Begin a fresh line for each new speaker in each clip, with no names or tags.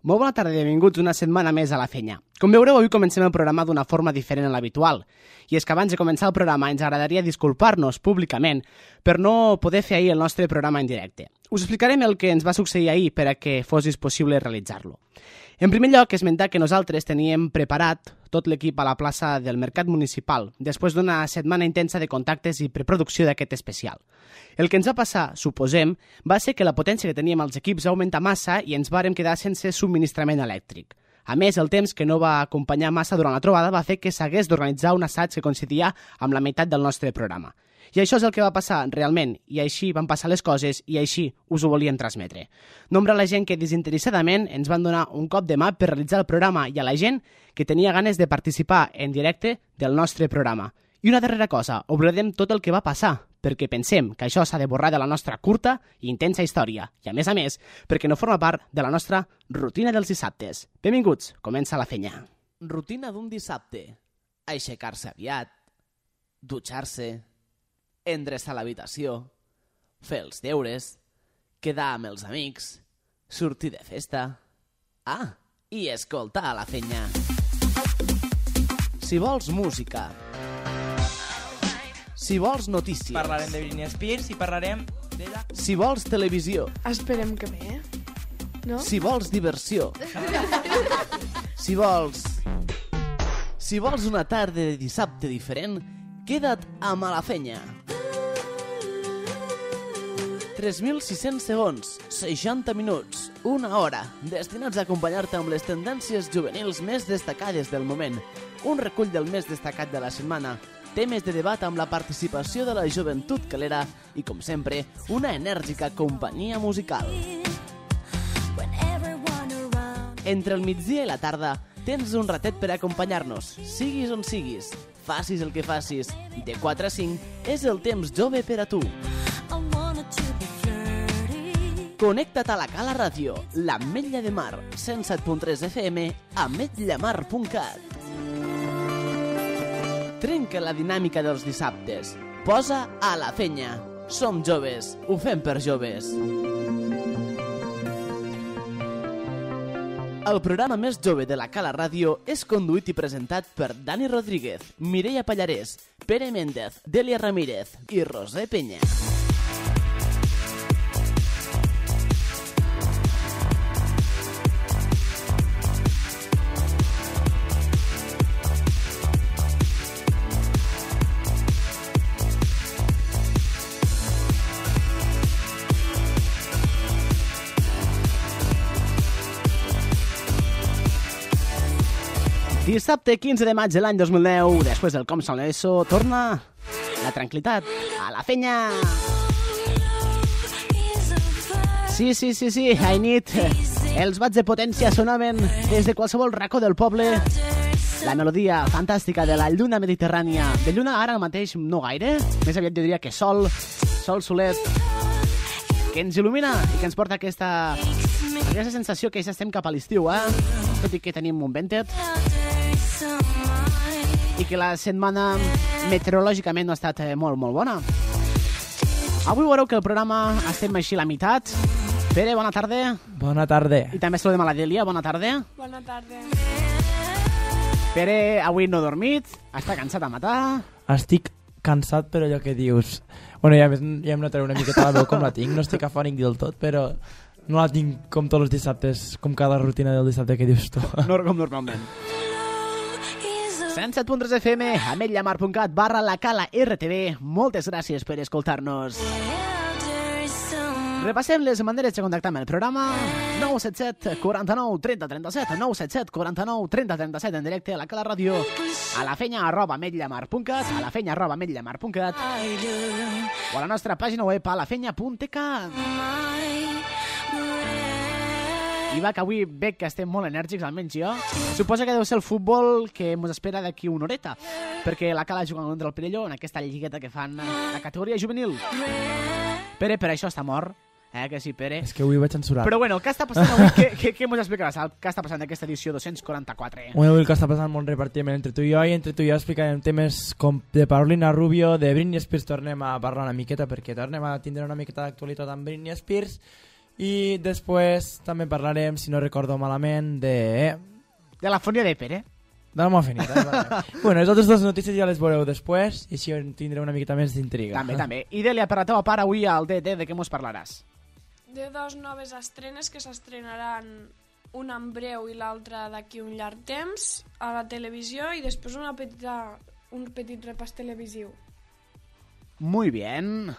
Molt bona tarda i benvinguts una setmana més a La Fenya. Com veureu, avui comencem el programa d'una forma diferent a l'habitual. I és que abans de començar el programa ens agradaria disculpar-nos públicament per no poder fer ahir el nostre programa en directe. Us explicarem el que ens va succeir ahir per a que fos possible realitzar-lo. En primer lloc, esmentar que nosaltres teníem preparat tot l'equip a la plaça del Mercat Municipal, després d'una setmana intensa de contactes i preproducció d'aquest especial. El que ens va passar, suposem, va ser que la potència que teníem als equips va augmentar massa i ens vàrem quedar sense subministrament elèctric. A més, el temps que no va acompanyar massa durant la trobada va fer que s'hagués d'organitzar un assaig que coincidia amb la meitat del nostre programa. I això és el que va passar realment, i així van passar les coses i així us ho volíem transmetre. Nombra la gent que desinteressadament ens van donar un cop de mà per realitzar el programa i a la gent que tenia ganes de participar en directe del nostre programa. I una darrera cosa, oblidem tot el que va passar, perquè pensem que això s'ha de borrar de la nostra curta i intensa història, i a més, perquè no forma part de la nostra rutina dels dissabtes. Benvinguts, comença La Fenya. Rutina d'un dissabte. Aixecar-se aviat, dutxar-se, endreçar l'habitació, fer els deures, quedar amb els amics, sortir de festa... i escoltar La Fenya. Si vols música, si vols notícies...
Parlarem de Britney Spears i parlarem d'ella.
Si vols televisió...
Esperem que bé, no?
Si vols diversió... Si vols una tarda de dissabte diferent, queda't amb La Fenya. 3.600 segons, 60 minuts, una hora, destinats a acompanyar-te amb les tendències juvenils més destacades del moment, un recull del més destacat de la setmana, temes de debat amb la participació de la joventut calera i, com sempre, una enèrgica companyia musical. Entre el migdia i la tarda tens un ratet per acompanyar-nos, siguis on siguis, facis el que facis, de 4 a 5 és el temps jove per a tu. Connecta't a la Cala Ràdio, l'Ametlla de Mar, 107.3 FM, ametllamar.cat. Trenca la dinàmica dels dissabtes. Posa a La Fenya. Som joves, ho fem per joves. El programa més jove de la Cala Ràdio és conduït i presentat per Dani Rodríguez, Mireia Pallarès, Pere Méndez, Delia Ramírez i Roser Peña. Dissabte 15 de maig de l'any 2010, després del Com Sona Eso, torna la tranquil·litat a La Fenya. Sí, I nit. Els bats de potència sonaven des de qualsevol racó del poble. La melodia fantàstica de la lluna mediterrània. De lluna ara mateix no gaire, més aviat jo diria que sol solet, que ens il·lumina i que ens porta aquesta sensació que ja estem cap a l'estiu, tot i que tenim un ventet i que la setmana meteorològicament no ha estat molt bona. Avui veureu que el programa estem així a la meitat. Pere, bona tarda.
Bona tarda.
I també saludem a la Delia, bona tarda.
Bona tarda.
Pere avui no ha dormit, està cansat a matar.
Estic cansat, però allò que dius... Bueno, ja em notaré una miqueta la veu com la tinc, no estic afònic del tot, però no la tinc com tots els dissabtes, com cada rutina del dissabte que dius tu.
No com normalment. 107.3 FM, ametllamar.cat /la RTV. Moltes gràcies per escoltar-nos. Repassem les maneres de contactar amb el programa. 977 49 30 37, 977 49 30 37 en directe a la Cala Ràdio, a lafenya@ametllamar.cat, a lafenya@ametllamar.cat o a la nostra pàgina web a lafenya.cat. I va, que avui veig que estem molt enèrgics, almenys jo. Suposa que deu ser el futbol que ens espera d'aquí una horeta, perquè la Cala juga contra el Perelló en aquesta lligueta que fan la categoria juvenil. Pere, per això està mort. Que sí, Pere?
És que avui vaig censurat.
Però bueno, què està passant avui? Què ens explicaràs? Què està passant en aquesta edició 244?
Bueno, avui el que està passant molt repartiment entre tu i jo, i entre tu i jo explicarem temes com de Paulina Rubio, de Britney Spears tornem a parlar una miqueta, perquè tornem a tindre una miqueta d'actualitat amb Britney Spears, I després també parlarem, si no recordo malament, de
la fonia de Pere.
de la mofinita. Bueno, les altres dues notícies ja les veureu després i així tindreu una miqueta més d'intriga.
També. I Dèlia, per la teva part, avui al DD, de què mos parlaràs?
De dos noves estrenes que s'estrenaran, una en breu i l'altra d'aquí un llarg temps, a la televisió, i després un petit repàs televisiu.
Muy bien.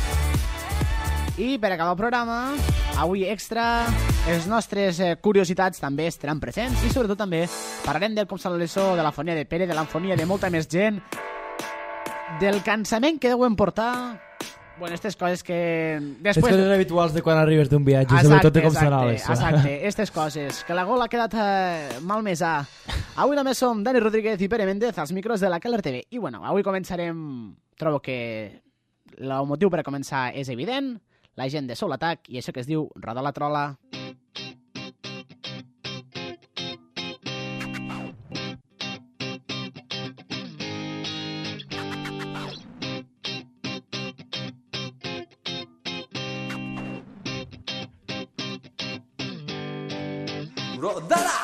I per acabar el programa, avui extra, les nostres curiositats també estaran presents i sobretot també parlarem del com s'ha l'ESO, de la fonia de Pere, de la fonia de molta més gent, del cansament que deuen portar, bueno, aquestes coses que...
Les coses habituals de quan arribes d'un viatge, sobretot de com serà l'ESO.
Exacte, aquestes coses, que la gola ha quedat malmesa. Avui només som Dani Rodríguez i Pere Méndez als micros de la Keller TV. I bueno, avui començarem... Trobo que el motiu per a començar és evident, la gent de Soul Attack i això que es diu Roda la Trola.
Rodala!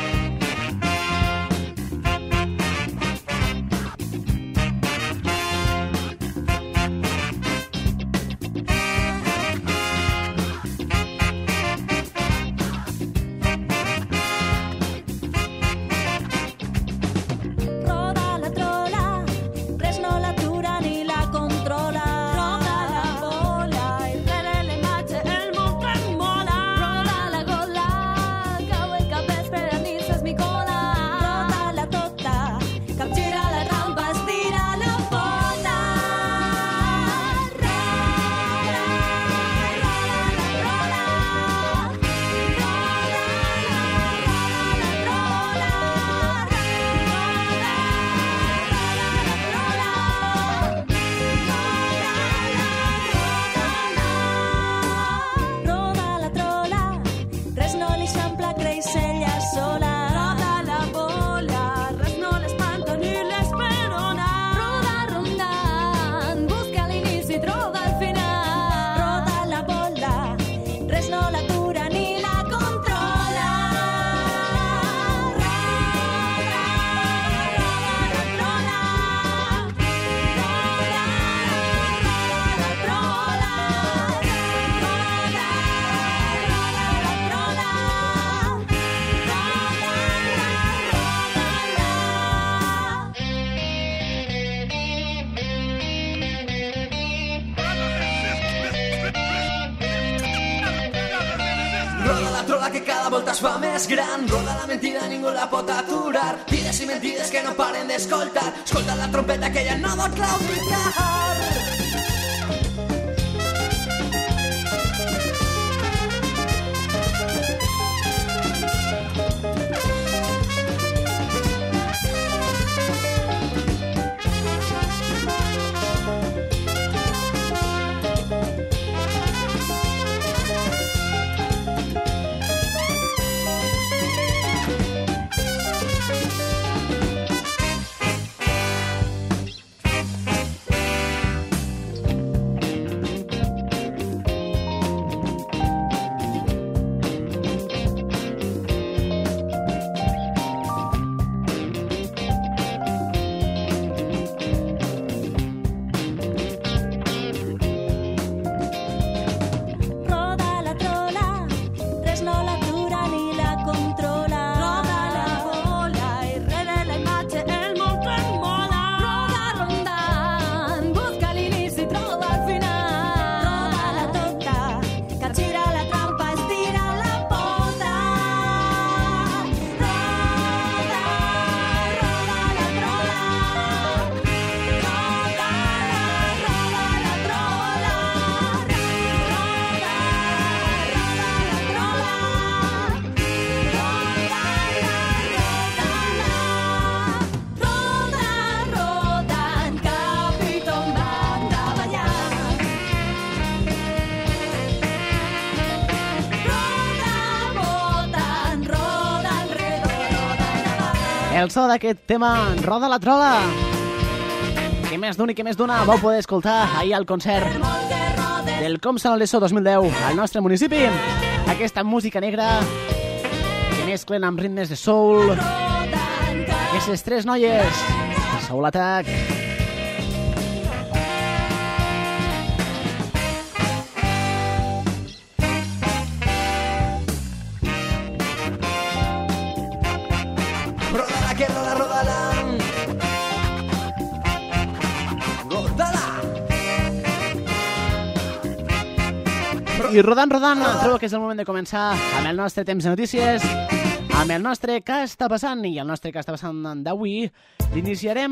Que cada volta es fa més gran. Roda la mentida, ningú la pot aturar. Vides i mentides que no paren d'escoltar. Escolta la trompeta que ja no vol claudicar.
El so d'aquest tema, Roda la Trola, que més d'un i que més d'una vau poder escoltar ahir al concert. del Com sona l'ESO 2010 al nostre municipi. Aquesta música negra que mesclen amb ritmes de soul. Aquestes tres noies, Soul Attack.
Rodala que roda, rodala.
I rodant, trobo que és el moment de començar amb el nostre temps de notícies, amb el nostre Què està passant, i el nostre Què està passant d'avui l'iniciarem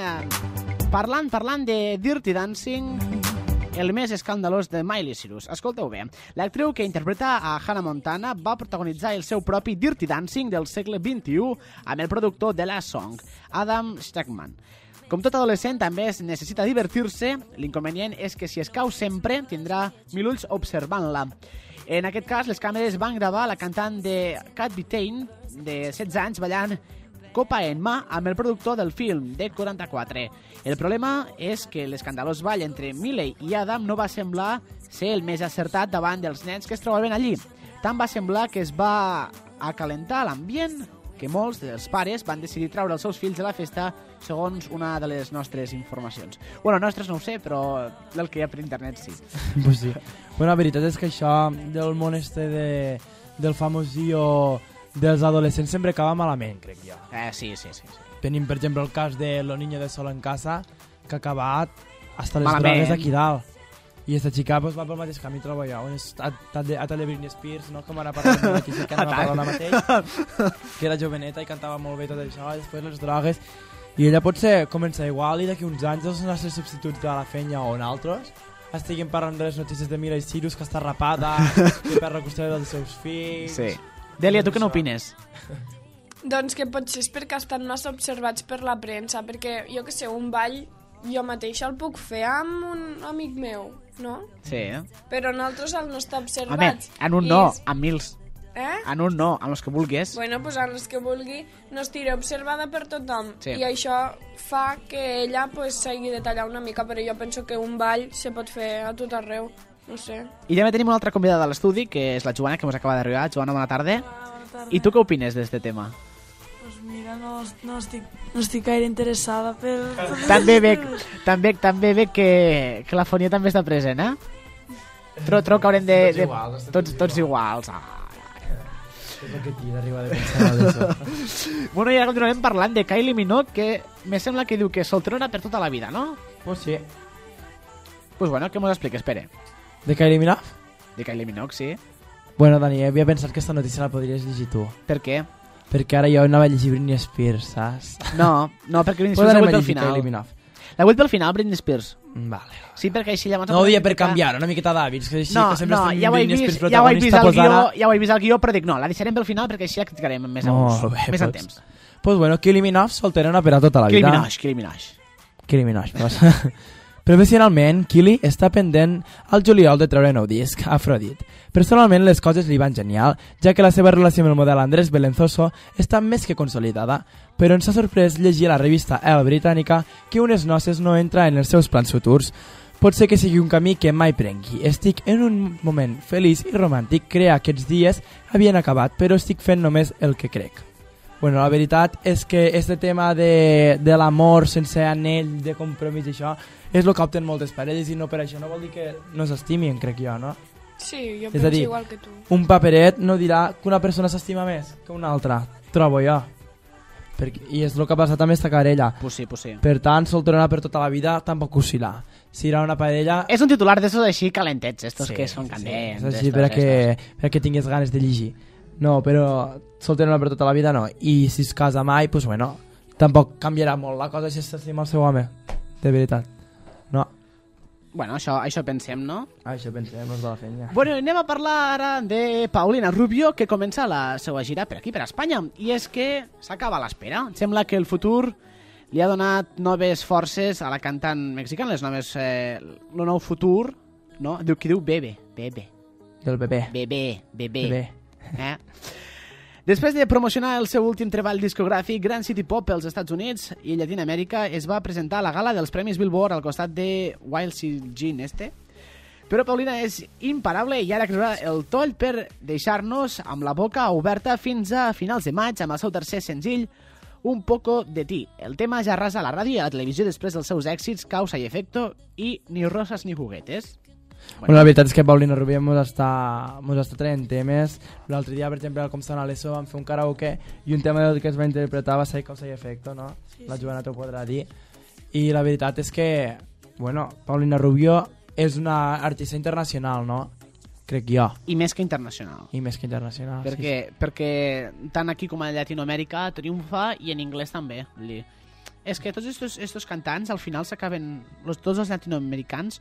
parlant de Dirty Dancing, el més escandalós de Miley Cyrus. Escolteu bé, l'actriu que interpreta a Hannah Montana va protagonitzar el seu propi Dirty Dancing del segle XXI amb el productor de la song, Adam Stackman. Com tot adolescent també es necessita divertir-se, l'inconvenient és que si es cau sempre tindrà 1000 ulls observant-la. En aquest cas, les càmeres van gravar la cantant de Cat Bethane, de 16 anys, ballant copa en mà amb el productor del film, de 44. El problema és que l'escandalós ball entre Miley i Adam no va semblar ser el més acertat davant dels nens que es trobaven allí. Tant va semblar que es va acalentar l'ambient que molts dels pares van decidir treure els seus fills de la festa, segons una de les nostres informacions. Bueno, nostres no ho sé, però el que hi ha per internet sí.
Pues sí. Bueno, la veritat és que això del món del famosillo dels adolescents sempre acaba malament, crec jo.
Sí.
Tenim, per exemple, el cas de Lo Niño de Solo en Casa, que ha acabat hasta les
malament.
drogues d'aquí dalt. I aquesta xica pues, va pel mateix camí, trobo jo. A de Britney Spears, no? Com ara parlant de la que anava parlant mateix, que era joveneta i cantava molt bé tot això, i després les drogues. I ella potser comença igual i d'aquí uns anys els nostres substituts de la fenya o nosaltres estiguin parlant de les notícies de Miley Cyrus, que està rapada, que perd la custòdia dels seus fills...
Sí. Dèlia, tu què n'opines?
Doncs que potser és perquè estan massa observats per la premsa, perquè jo que sé, un ball jo mateixa el puc fer amb un amic meu, no?
Sí.
Però nosaltres el no està observats.
Home, en un no, amb 1000. En un no, amb els que vulguis.
Bueno, doncs amb els que vulgui no estiré observada per tothom.
Sí.
I això fa que ella pues, s'hagi de tallar una mica, però jo penso que un ball se pot fer a tot arreu. No sé.
I també tenim una altra convidada a l'estudi, que és la Joana, que ens acaba d'arribar. Joana, bona tarda.
Bona tarda.
I tu què opines d'aquest tema?
Pues mira, no estic gaire interessada per...
També ve que la fonia també està present, eh? Trobo que haurem de... Tots iguals.
És el que tinc d'arribar de pensar d'això.
Bueno, i ara continuarem parlant de Kylie Minogue, que me sembla que diu que solterona per tota la vida, no?
Pues sí.
Pues bueno, què mos expliques, Pere?
De Kylie Minogue?
De Kylie Minogue, sí.
Bueno, Dani, havia pensat que aquesta notícia la podries llegir tu.
Per què?
Perquè ara jo anava a llegir Britney Spears, saps?
No, perquè Britney
Pues
Spears
anem
la vull
a
pel
llegir
final.
Kylie Minogue.
La vull pel final, Britney Spears.
Vale.
Sí, perquè així llavors...
No ho dia per canviar, una miqueta d'hàbits, que així que sempre estem
ja ho he
Britney
vist,
Spears
ja ho he vist
protagonista,
al
pues
guió,
ara...
ja ho he vist al guió, però dic no, la deixarem pel final perquè així la criticarem més a gust, més en temps.
Pues bueno, Kylie Minogue solterona per a tota la vida.
Kylie Minogue.
Kylie Minogue, pues. Professionalment, Kylie està pendent al juliol de treure nou disc, Aphrodite. Personalment, les coses li van genial, ja que la seva relació amb el model Andrés Belenzoso està més que consolidada, però ens ha sorprès llegir a la revista Elle britànica que unes noces no entra en els seus plans futurs. Pot ser que sigui un camí que mai prengui. Estic en un moment feliç i romàntic, creia que aquests dies havien acabat, però estic fent només el que crec. Bueno, la veritat és que este tema de l'amor sense anell, de compromís i això, és el que opten moltes parelles i no per això no vol dir que no s'estimin, crec jo, no?
Sí, jo
És a
penso
dir,
igual que tu.
Un paperet no dirà que una persona s'estima més que una altra, trobo jo. I és el que ha passat amb esta querella.
Pues sí.
Per tant, solterona per tota la vida, tampoc oscil·lar. Si era una parella...
És un titular d'estos així calentets, estos que són candents.
És així perquè tinguis ganes de llegir. No, però solterona per tota la vida no. I si es casa mai, pues bueno, tampoc canviarà molt la cosa si s'estima el seu home. De veritat. No.
Bueno, això pensem, no?
Això pensem, els de la feina.
Bueno, anem a parlar ara de Paulina Rubio, que comença la seva gira per aquí, per Espanya. I és que s'acaba l'espera. Sembla que el futur li ha donat noves forces a la cantant mexicana, el nou futur, no? Diu bebé.
Del bebè.
Bebé. Després de promocionar el seu últim treball discogràfic, Grand City Pop als Estats Units i Llatinoamèrica, es va presentar a la gala dels Premis Billboard al costat de Wild Jean Però Paulina és imparable i ara creurà el toll per deixar-nos amb la boca oberta fins a finals de maig amb el seu tercer senzill, Un poco de ti. El tema ja arrasa a la ràdio i a la televisió després dels seus èxits Causa y Efecto i Ni rosas ni juguetes.
Bueno, la veritat és que Paulina Rubio mos està traient temes. L'altre dia, per exemple, al Com sona l'ESO vam fer un karaoke i un tema que es va interpretar va ser Causa y Efecto, no? Sí, la Joana t'ho podrà dir. I la veritat és que, bueno, Paulina Rubio és una artista internacional, no? Crec jo.
I més que internacional.
I més que internacional,
perquè tant aquí com a Llatinoamèrica triomfa i en anglès també. És que tots estos cantants al final s'acaben, tots els latinoamericans,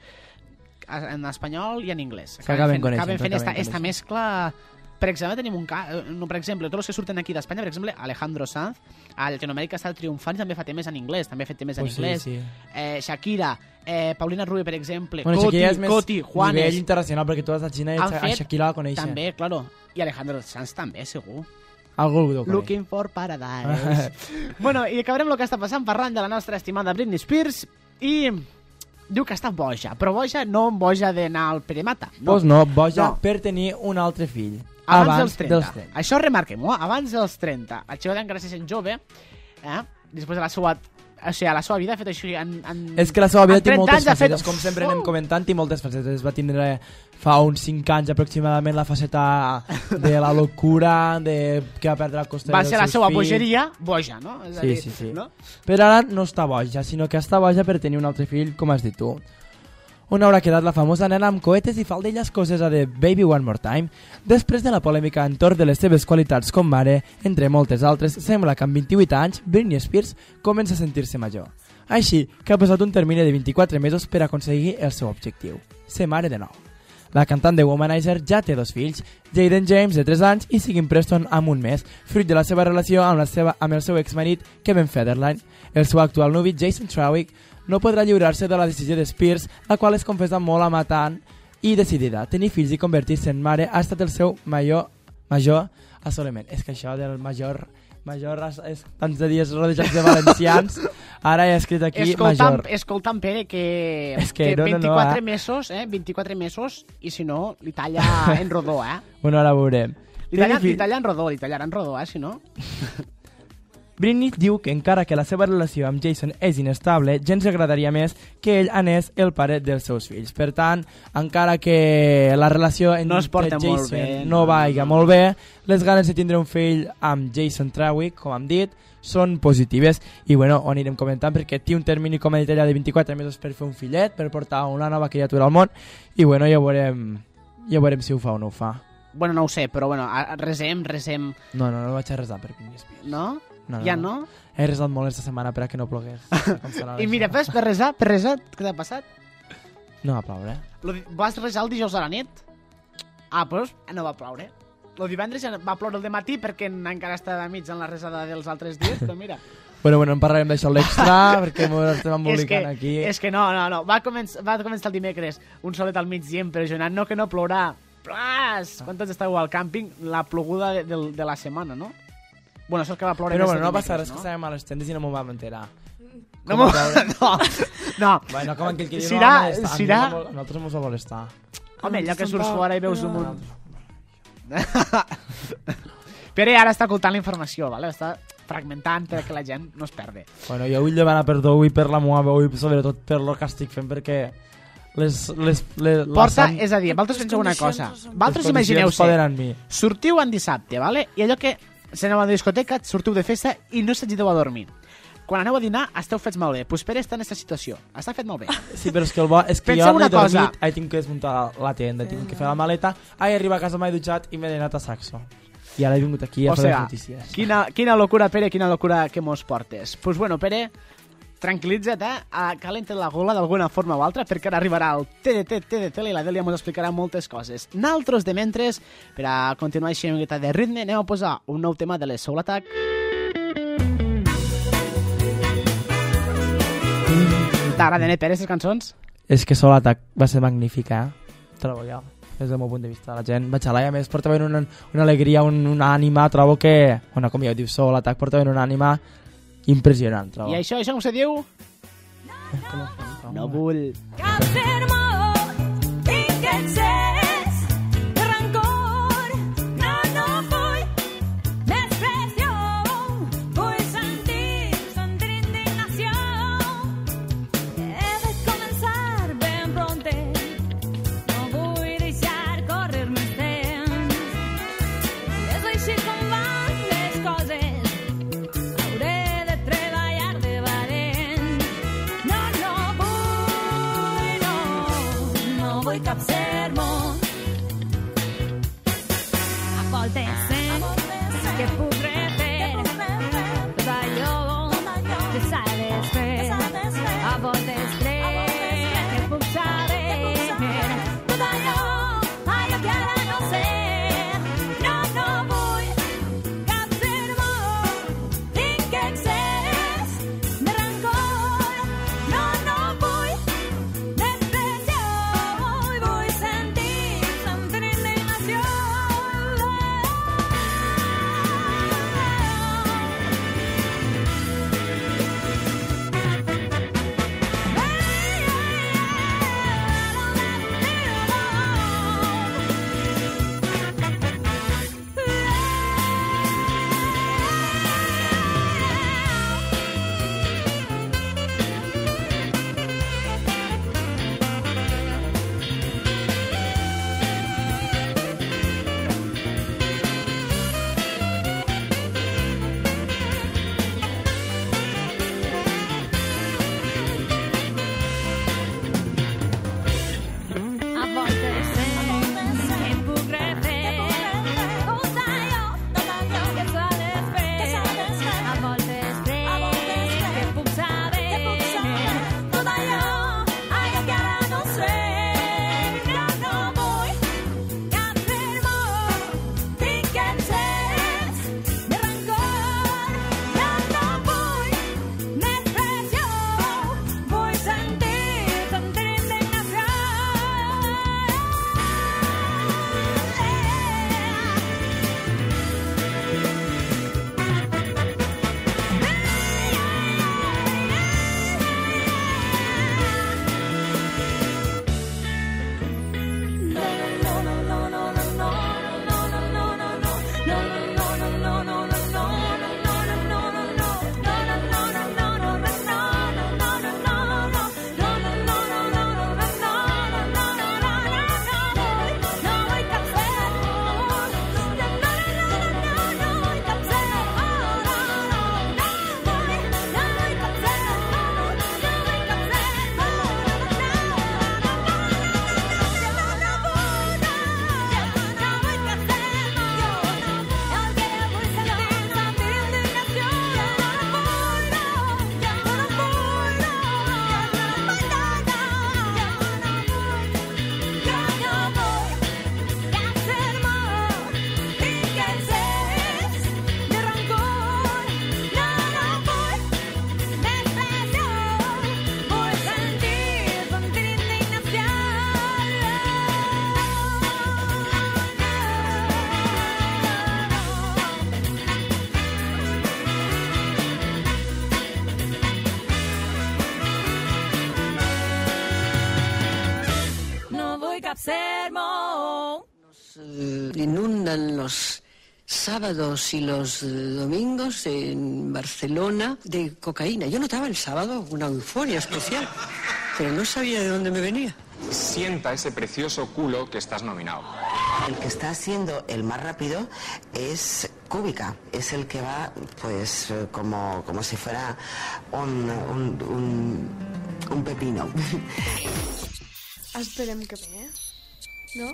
en espanyol i en anglès. Acaben fent esta mescla. Per exemple, tenim per exemple, tots els que surten aquí d'Espanya, per exemple, Alejandro Sanz, a Llatinoamèrica està triomfant i també fa temes en anglès, també ha fet temes en anglès.
Sí.
Shakira, Paulina Rubio, per exemple,
bueno,
Coti, Juanes.
Nivell internacional, perquè tu vas a Xina i a Shakira la coneixen.
També, claro. I Alejandro Sanz també, segur.
Algú ho coneix.
Looking for Paradise. Bueno, i acabarem el que està passant parlant de la nostra estimada Britney Spears i diu que està boja, però boja no boja d'anar al Peremata.
No. Pues no, boja per tenir un altre fill.
Abans dels 30. Això remarquem-ho, abans dels 30. El xicot encara sent jove, després de la seva... O sigui, a la seva vida ha fet això...
És que la seva vida té moltes facetes, com sempre anem comentant, i moltes facetes. Va tindre fa uns 5 anys aproximadament la faceta de la locura, que va perdre el costat dels seus fills. Va ser la seva bogeria, boja, no? Sí. No? Però ara no està boja, sinó que està boja per tenir un altre fill, com has dit tu. On haurà quedat la famosa nena amb cohetes i faldilles cosesa de Baby One More Time? Després de la polèmica entorn de les seves qualitats com mare, entre moltes altres, sembla que amb 28 anys, Britney Spears comença a sentir-se major. Així que ha passat un termini de 24 mesos per aconseguir el seu objectiu, ser mare de nou. La cantant de Womanizer ja té 2 fills, Jaden James, de 3 anys, i Sigyn Preston, amb 1 mes, fruit de la seva relació amb el seu exmarit Kevin Federline. El seu actual nuvi, Jason Trawick, no podrà lliurar-se de la decisió de Spears, la qual es confessa molt amatant i decidida. Tenir fills i convertir-se en mare ha estat el seu major assoliment. És que això del major és tants de dies rodejats de valencians. Ara he escrit aquí major.
Escolta'm, Pere, que 24 mesos, 24 mesos, i si no, li talla en rodó,
Bueno, ara veurem.
Li talla en rodó, si no...
Britney diu que encara que la seva relació amb Jason és inestable, gens agradaria més que ell anés el pare dels seus fills. Per tant, encara que la relació entre Jason no vaiga molt bé, les ganes de tindre un fill amb Jason Trawick, com hem dit, són positives. I bueno, ho anirem comentant perquè té un termini, com he dit allà, de 24 mesos per fer un fillet, per portar una nova criatura al món. I bueno, ja veurem si ho fa o no ho fa.
Bueno, no ho sé, però bueno, resem.
No vaig a resar per Britney Spears.
No? Ja no?
He resat molt aquesta setmana per a que no plogués.
I mira, per resar, què t'ha passat?
No va ploure.
Vas resar el dijous a la nit? Doncs no va ploure. El divendres ja va ploure el dematí perquè encara està de mig en la resada dels altres dies, però mira.
Bueno, en parlarem d'això a l'extra perquè m'ho estem embolicant aquí.
És que no. Va començar el dimecres un solet al migdia impressionant. No, que no plourà. Plàs! Quan tots estàveu al càmping, la ploguda de la setmana, no? Bueno, això és que va ploure.
Però bueno, no passa res, que estàvem a les tendes i no m'ho vam enterar.
No.
Bueno, com aquell que diu, nosaltres mos va molestar.
Home, allò que surts fora i veus un munt. Pere ara està ocultant la informació, vale? Està fragmentant perquè la gent no es perdi.
Bueno, jo vull demanar perdó avui per la meva veu i sobretot per el que estic fent perquè...
Porta, és a dir, vosaltres penseu una cosa. Vosaltres imagineu-se, sortiu en dissabte, vale? I allò que se aneu a la discoteca, sortiu de festa i no s'agiteu a dormir. Quan aneu a dinar, esteu fets malbé. Pues Pere està en aquesta situació. Està fet malbé.
Sí, però és que jo no he dormit, tinc que desmuntar la tenda, tinc que fer la maleta, arribar a casa m'he dutxat i m'he anat a Saxo. I ara he vingut aquí a fer les notícies.
Quina locura, Pere, quina locura que mos portes. Pues bueno, Pere, tranquil·litza't, calenta la gola d'alguna forma o altra, perquè ara arribarà el TDT i la Dèlia ens explicarà moltes coses. Naltros, de mentres, per a continuar així una miqueta de ritme, anem a posar un nou tema de les Soul Attack. T'agraden, Pere, aquestes cançons?
És que Soul Attack va ser magnífica, trobo jo, des del meu punt de vista. La gent va xalar i a més porta ben una alegria, una ànima, trobo que, bueno, com ja diu Soul Attack, porta ben una ànima impressionant, trobo.
I això com se diu? No vull.
cap sermó. A voltes sent que puc refer tot allò que s'ha desfer. A voltes crec que puc saber tot allò que ara no sé. No vull cap sermó, tinc excés de rancor. No vull desprecio i vull sentir indignació. A voltes sent que puc refer tot allò que s'ha desfer. A voltes crec que puc saber tot allò que ara no sé. No vull cap sermó, tinc excés de rancor. No vull més pressió, vull sentir indignació. No vull cap sermó.
Inundan los sábados y los domingos en Barcelona de cocaína. Yo notaba el sábado una euforia especial, pero no sabía de dónde me venía.
Sienta ese precioso culo que estás nominado.
El que está siendo el más rápido es Cúbica, es el que va pues como si fuera un pepino.
Esperem que bé, no?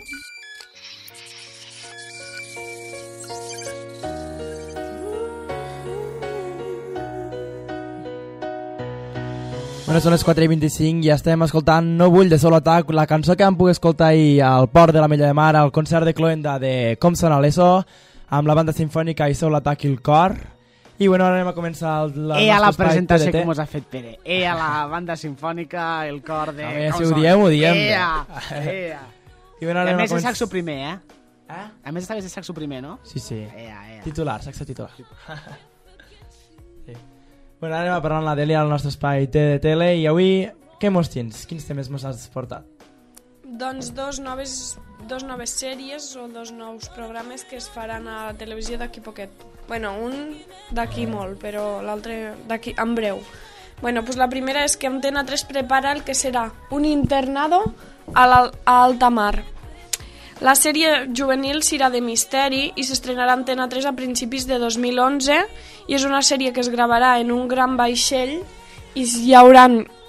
Bueno, són les 4:25 i estem escoltant No vull de Solo Atac, la cançó que vam poder escoltar ahir al Port de la Mella de Mar, al concert de Cloenda de Com sona l'ESO, amb la banda sinfònica i Solo Atac i el cor. I bueno, ara anem a començar
la presentació que mos ha fet Pere. La banda sinfònica, el cor de...
A veure, si ho diem, ho diem.
I bueno, a més és saxo primer, A més estaves de saxo primer, no?
Sí. Titular, saxo titular. Sí. Bueno, ara anem a parlar amb la Dèlia al nostre espai de tele i avui què mos tens? Quins temes mos has portat?
Doncs dos noves sèries o dos nous programes que es faran a la televisió d'aquí poquet. Bueno, un d'aquí molt, però l'altre d'aquí en breu. Bueno, pues la primera és que Antena 3 prepara el que serà un internado a alta mar. La sèrie juvenil serà de misteri i s'estrenarà a Antena 3 a principis de 2011 i és una sèrie que es gravarà en un gran vaixell i hi haurà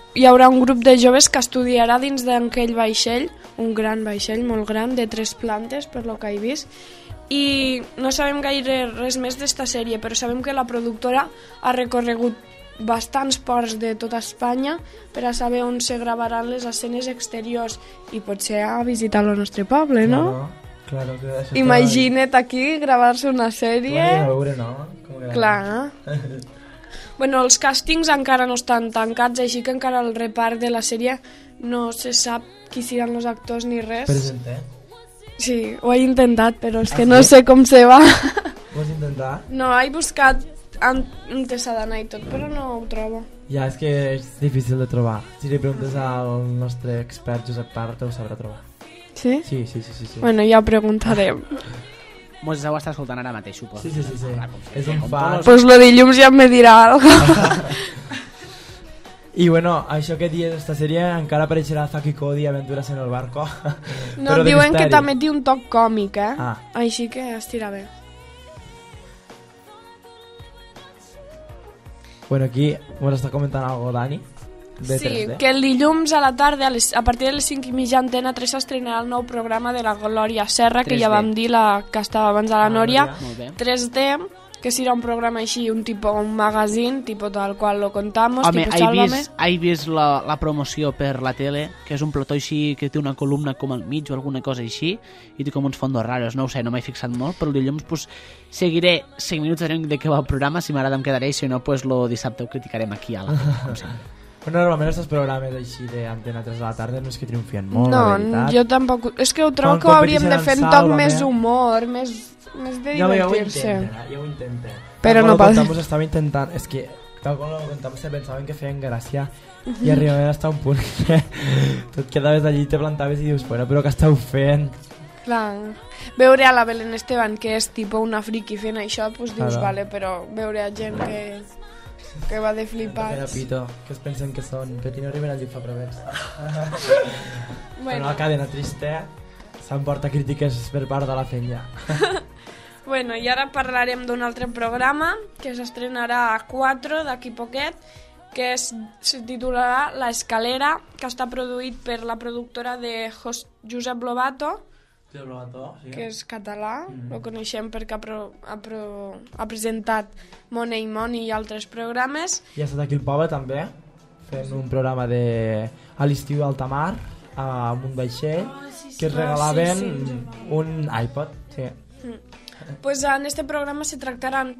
hi haurà un grup de joves que estudiarà dins d'aquell vaixell, un gran vaixell, molt gran, de 3 plantes, per lo que he vist, i no sabem gaire res més d'esta sèrie, però sabem que la productora ha recorregut bastants ports de tota Espanya per a saber on se gravaran les escenes exteriors i potser a visitar el nostre poble, no?
Claro, que això
Imagina't aquí gravar-se una sèrie.
a veure, no?
Clar. Bueno, els càstings encara no estan tancats, així que encara el repart de la sèrie no se sap qui seran els actors ni res.
Present,
Sí, ho he intentat, però és que no sé com se va.
Ho has intentat?
No, he buscat on s'ha d'anar i tot, però no ho trobo.
Ja, és que és difícil de trobar. Si li preguntes al nostre expert Josep Part, ho sabrà trobar.
Sí?
Sí.
Bueno, ja ho preguntarem.
Mos ho està escoltant ara mateix, suposo.
Sí. És un fan.
Pues lo dilluns ja me dirà algo.
I bueno, això que dius d'esta sèrie encara apareixerà Zack i Cody Aventures en el barco.
No,
Però de
diuen que
misteri.
també té un toc còmic, eh?
Ah.
Així que estirà bé.
Bueno, aquí ens està comentant algo Dani de
Sí,
3D.
que el dilluns a la tarda, a partir de les 5:30 Antena 3 s'estrenarà el nou programa de la Glòria Serra, que
3D.
ja vam dir que estava abans a la Nòria.
Molt bé.
3D, que serà un programa així, un magazine, tipo tal qual lo contamos,
Home,
tipo Sálvame.
he vist la promoció per la tele, que és un plató així que té una columna com al mig o alguna cosa així, i té com uns fondos raros, no ho sé, no m'he fixat molt, però el dilluns pues, seguiré 5 minuts de què va el programa, si m'agrada em quedaré, si no, pues, lo dissabte ho criticarem aquí a la com sempre.
Bueno, normalment aquests programes així d'Antena 3 a la tarda no és que triomfien molt,
No,
la veritat.
jo tampoc... És que ho trobo
Quan
que ho hauríem de fer en toc
Sálvame.
més humor, més de
Ja ho
divertir-se.
intenten.
Però no
passa.
passa.
Estava intentant... És que tal com ho contamos se pensaven que feien gràcia i arribaven a un punt que tu et quedaves allí i te plantaves i dius, bueno, però què esteu fent?
Clar. Veure a la Belén Esteban, que és tipo una friki fent això, pues dius,
Claro.
vale, però veure a gent que va de
Era
flipats.
pito, que es pensen que són que no arriben al llit fa provers.
Bueno,
la cadena trista s'emporta crítiques per part de la fenya.
bueno, i ara parlarem d'un altre programa que s'estrenarà a 4 d'aquí poquet, que se titularà La Escalera, que està produït per la productora de Josep Lobato, que és català, lo coneixem perquè ha presentat Money Money i altres programes.
I ha estat aquí al poble també, fent un programa a l'estiu d'Altamar, amb un vaixell, que es regalaven un iPod. Sí.
Pues en este programa se tractaran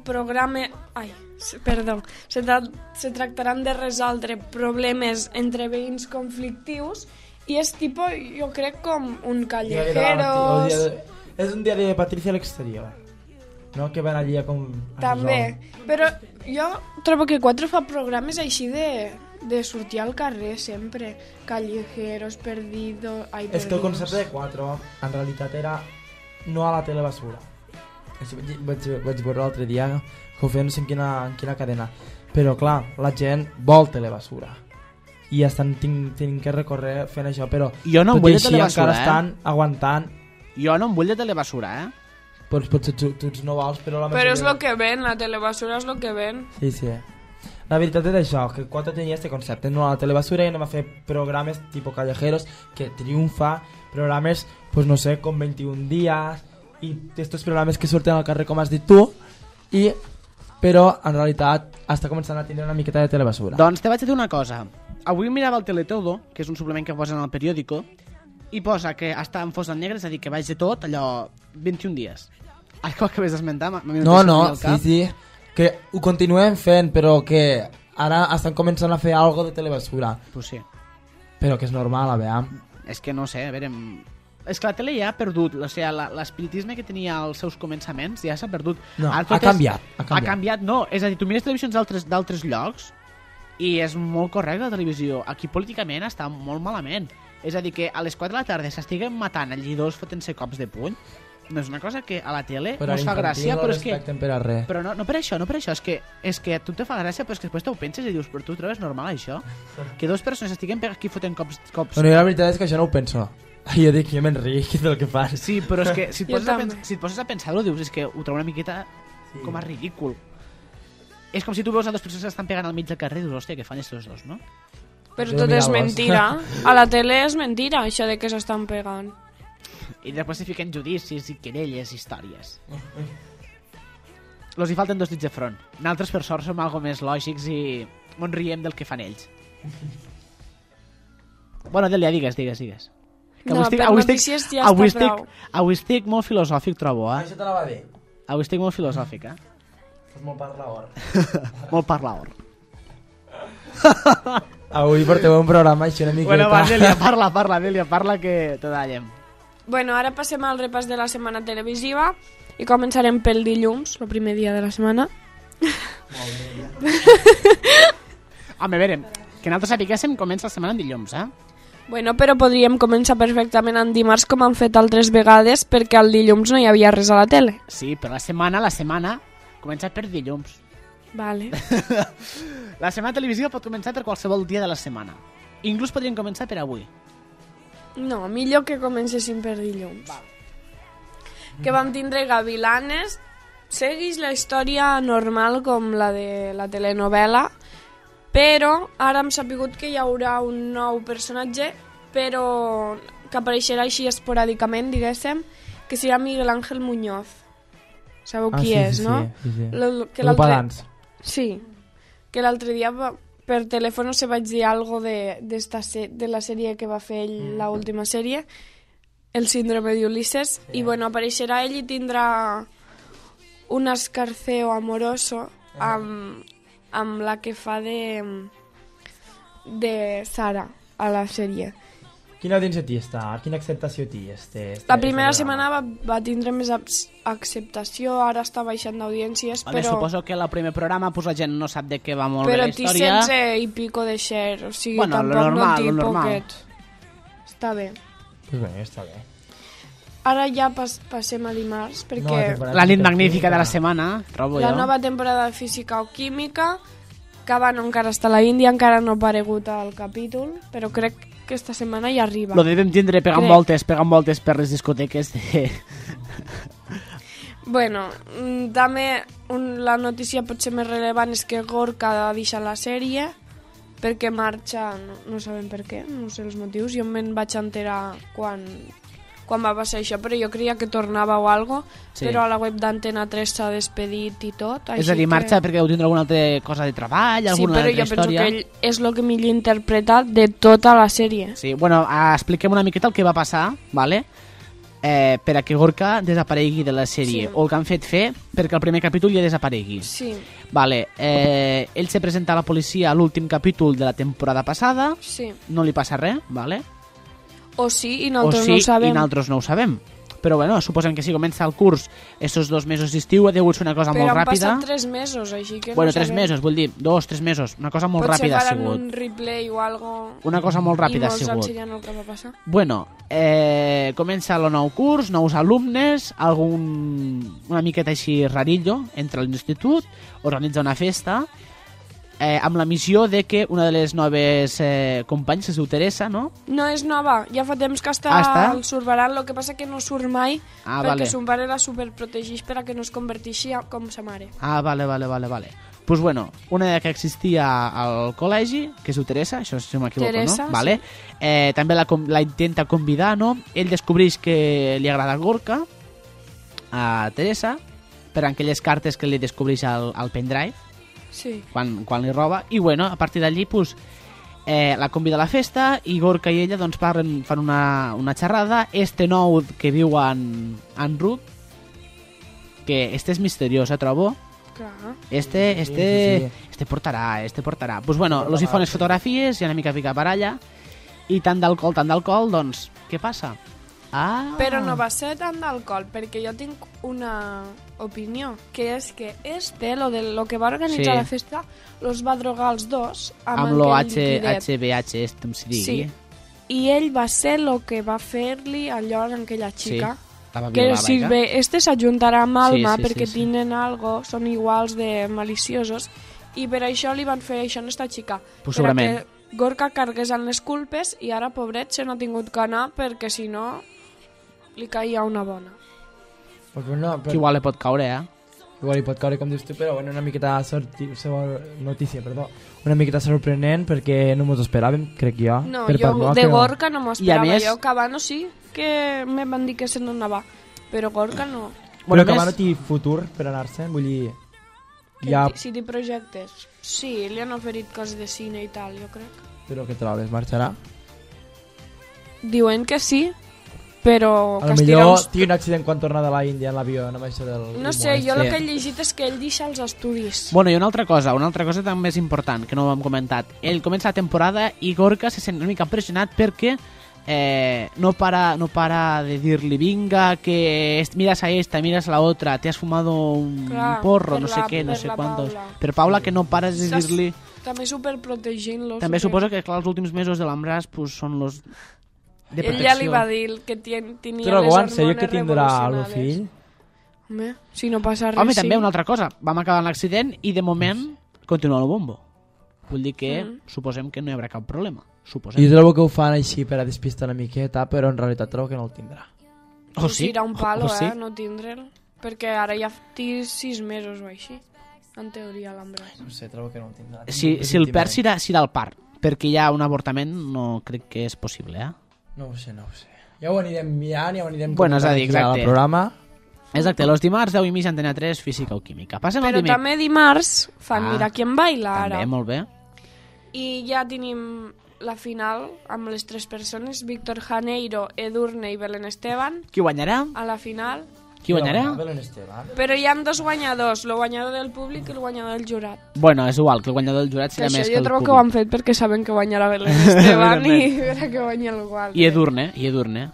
se tractaran de resoldre problemes entre veïns conflictius i és tipo, jo crec, com un callejeros...
És un diari de Patricia a l'exterior, no? Que van allí a com...
També, però jo trobo que 4 fa programes així de sortir al carrer sempre, callejeros, perdidos...
És que el concepte de 4 en realitat era no a la telebasura. Vaig veure l'altre dia que ho feien no sé en quina cadena, però clar, la gent vol telebasura i estan tenint que recórrer fent això, però
jo no
tot
vull
i
de
així
telebasura,
encara estan aguantant.
Jo no em vull de telebasura,
Potser tu no vols, però la majoria...
Però és el que ven, la telebasura és el que ven.
Sí. La veritat és això, que 4 tenia este concepte, no a la telebasura, i anem a fer programes tipo callejeros, que triomfa, programes, pues no sé, com 21 dies, i estos programes que surten al carrer, com has dit tu, però en realitat està començant a tenir una miqueta de telebasura.
Doncs te vaig dir una cosa. Avui mirava el Teletodo, que és un suplement que posen al periòdico, i posa que està en fos en negre, és a dir, que vaig de tot, allò, 21 dies. Això que vas esmentar,
No, sí, que ho continuem fent, però que ara estan començant a fer algo de telebasura.
Pues sí.
Però que és normal, a veure.
És que no sé, a veure... És que la tele ja ha perdut, o sigui, l'espiritisme que tenia als seus començaments ja s'ha perdut.
No,
Ara
ha
tot
canviat.
Ha canviat, no. És a dir, tu mires televisions d'altres llocs i és molt correcte la televisió. Aquí políticament està molt malament. És a dir, que a les 4 de la tarda s'estiguen matant allí dos fotent-se cops de puny. No és una cosa que a la tele no es fa gràcia, però és que...
Per a res.
Però no per això, és que a tu te fa gràcia, però és que després t'ho penses i dius, però tu trobes normal això? Que dos persones estiguen aquí fotent cops...
Bueno, la veritat és que això no ho penso. Jo dic, jo m'enric del que fas.
Sí, però és que si et poses a pensar-ho, dius, és que ho trobo una miqueta com a ridícul. És com si tu veus a dues persones que estan pegant al mig del carrer i dius, hòstia, què fan estos dos, no?
Però tot és mentira. A la tele és mentira, això de que s'estan pegant.
I després s'hi fiquen judicis i querelles, històries. Los hi falten 2 dits de front. Nosaltres, per sort, som algo més lògics i ens riem del que fan ells. Bueno, Delia, digues. Que
No, per notícies ja està prou.
Avui estic molt filosòfic, trobo,
Això te la va dir.
Avui estic molt filosòfic,
És molt parlador.
Molt parlador.
Avui porteu un programa així una miqueta...
Bueno, va, Delia, parla, que te dallem.
Bueno, ara passem al repàs de la setmana televisiva i començarem pel dilluns, el primer dia de la setmana.
Home, a veure, que nosaltres sapiguéssim comença la setmana en dilluns,
Bueno, però podríem començar perfectament en dimarts com han fet altres vegades perquè el dilluns no hi havia res a la tele.
Sí, però la setmana comença per dilluns.
Vale.
La setmana televisiva pot començar per qualsevol dia de la setmana. Inclús podrien començar per avui.
No, millor que comencéssim per dilluns. Que vam tindre Gavilanes. Segueix la història normal com la de la telenovela, però ara hem sapigut que hi haurà un nou personatge, però que apareixerà així esporàdicament, diguéssim, que serà Miguel Ángel Muñoz. Sabeu qui és, no?
Sí.
Que l'altre... Sí, que l'altre dia per telèfon se vaig dir algo de la sèrie que va fer ell, l'última sèrie, El síndrome d'Ulisses, i bueno, apareixerà ell i tindrà un escarceo amoroso amb la que fa de Sara a la sèrie.
Quina audiència té està? Quina acceptació té?
La primera setmana va tindre més acceptació, ara està baixant d'audiències,
però... Suposo que el primer programa la gent no sap de què va molt bé la història.
Però té 16 i pico de share, o sigui, tampoc no té poquet. Està bé.
Pues bé, està bé.
Ara ja passem a dimarts, perquè...
La nit magnífica de la setmana, trobo jo.
La nova temporada de Física o Química, Cabano encara està a la Índia, encara no ha aparegut al capítol, però crec que esta setmana ja arriba.
Lo devem tindre pegant voltes per les discoteques de...
Bueno, també la notícia potser més rellevant és que Gorka ha deixat la sèrie perquè marxa, no sabem per què, no sé els motius, jo me'n vaig enterar quan va passar això, però jo creia que tornava o algo, sí. Però a la web d'Antena 3 s'ha despedit i tot.
És a dir, marxa perquè deu tindre alguna altra cosa de treball, alguna altra història.
Sí, però jo penso que ell és el que millor interpreta de tota la sèrie.
Sí, bueno, expliquem una miqueta el que va passar, ¿vale? Per a que Gorka desaparegui de la sèrie, sí. O el que han fet fer perquè el primer capítol ja desaparegui.
Sí.
Vale, ell se presenta a la policia a l'últim capítol de la temporada passada,
sí.
No li passa res, vale?
O sí, i nosaltres no ho sabem.
I nosaltres no ho sabem. Però bueno, suposem que si comença el curs estos 2 mesos d'estiu ha degut ser una cosa molt ràpida.
Però han passat 3 mesos, així que
bueno,
no sabem.
3 mesos, vull dir, 2-3 mesos. Una cosa molt ràpida ha sigut.
Potser faran un replay o algo.
Una cosa molt ràpida ha sigut.
I molts ensenyant el que va passar.
Bueno, comença el nou curs, nous alumnes, una miqueta així rarillo, entra a l'institut, organitza una festa, amb la missió de que una de les noves companyes, que es diu Teresa, no?
No és nova, ja fa temps que està al Surbaran, el que passa que no surt mai perquè son pare la superprotegeix per a que no es converteixi com sa mare.
Vale. Pues bueno, una que existia al col·legi, que es diu Teresa, això si no m'equivoco,
Teresa,
no? Vale.
Sí.
També la intenta convidar, no? Ell descobreix que li agrada Gorka a Teresa per aquelles cartes que li descobreix al pendrive.
Sí.
Quan li roba, i bueno, a partir d'allí pues, la convida a la festa i Gorka i ella doncs, fan una xerrada. Nou que viu en Ruth, que és misteriós, trobo.
Clar.
Este portarà. Pues bueno, los hi fan les fotografies i una mica pica paralla i tant d'alcohol, doncs, què passa?
Però no va ser tant d'alcohol, perquè jo tinc una opinió, que és que lo que va organitzar la festa, los va drogar els dos
amb lo HBH, com si digui.
Sí, i ell va ser lo que va fer-li allò a aquella xica.
Sí,
que si bé, s'ajuntarà amb Alma perquè tenen algo, són iguals de maliciosos, i per això li van fer això a aquesta xica.
Pues segurament.
Que Gorka cargués en les culpes i ara, pobret, se no ha tingut que anar perquè si no li caia una bona.
Que igual li pot caure,
Igual hi pot caure, com dius tu, però bueno, una miqueta notícia, una miqueta sorprenent perquè no mos esperàvem, crec jo.
No,
per
jo
part
de
nostra,
Gorka no m'ho esperava.
més-
Jo Cabano sí que me van dir que se n'anava, però Gorka no.
Però
Bueno,
que
més-
no té futur per anar-se'n, vull dir...
Que
Ja,
si té projectes. Sí, li han oferit coses de cine i tal, jo crec.
però què trobes, marxarà?
Diuen que sí, però
A
que
lo
es tira
millor
uns...
té un accident quan torna de la Índia en l'avió, no això del...
No sé, jo el
Sí.
que he llegit és que ell deixa els estudis.
Bueno, i una altra cosa també és important, que no ho hem comentat. Ell comença la temporada i Gorka se sent una mica pressionat perquè no para de dir-li vinga, que miras a esta, miras a la otra, te has fumado un
Clar,
porro,
per
no sé
la-
què, no
per
sé
la
quantos.
Paula.
Per Paula, que no pares de
Estàs
dir-li...
També superprotegint-lo.
També suposo que clar, els últims mesos de l'embaràs pues, són los de protecció.
Ell ja li va dir que tenia
Però
les
en
hormones
sèrio que tindrà el
revolucionades.
fill?
Home, si no passa res,
Home,
sí.
també una altra cosa. Vam acabar l'accident i de moment continua el bombo. Vull dir que suposem que no hi haurà cap problema. Suposem.
Jo trobo que ho fan així per a despistar una miqueta, però en realitat trobo que no el tindrà.
O sí?
Serà un palo,
o sí?
no tindre'l. Perquè ara ja té 6 mesos o així. En teoria, l'embràs.
No sé, trobo que no el tindrà.
Si el perd serà al part, perquè ja un avortament no crec que és possible, eh?
No ho sé. Ja ho anirem mirant, ja ho anirem
Bueno, és a dir,
comentant
exacte.
al programa.
Exacte, los dimarts 10:30 Antena 3, Física o Química. Passem al
Però
dimecres.
també dimarts fan
Ah,
Mira quién baila ara.
També, molt bé.
I ja tenim la final amb les 3 persones, Víctor Janeiro, Edurne i Belén Esteban,
Qui guanyarà?
a la final.
Qui guanyarà?
Belén Esteban.
Però hi ha 2 guanyadors, el guanyador del públic i el guanyador del jurat.
Bueno, és igual, que el guanyador del jurat
Que
serà
això
més que
jo
el
trobo que ho
públic.
han fet perquè saben que guanyarà Belén Esteban i veure que guanya algú altre.
I Edurne.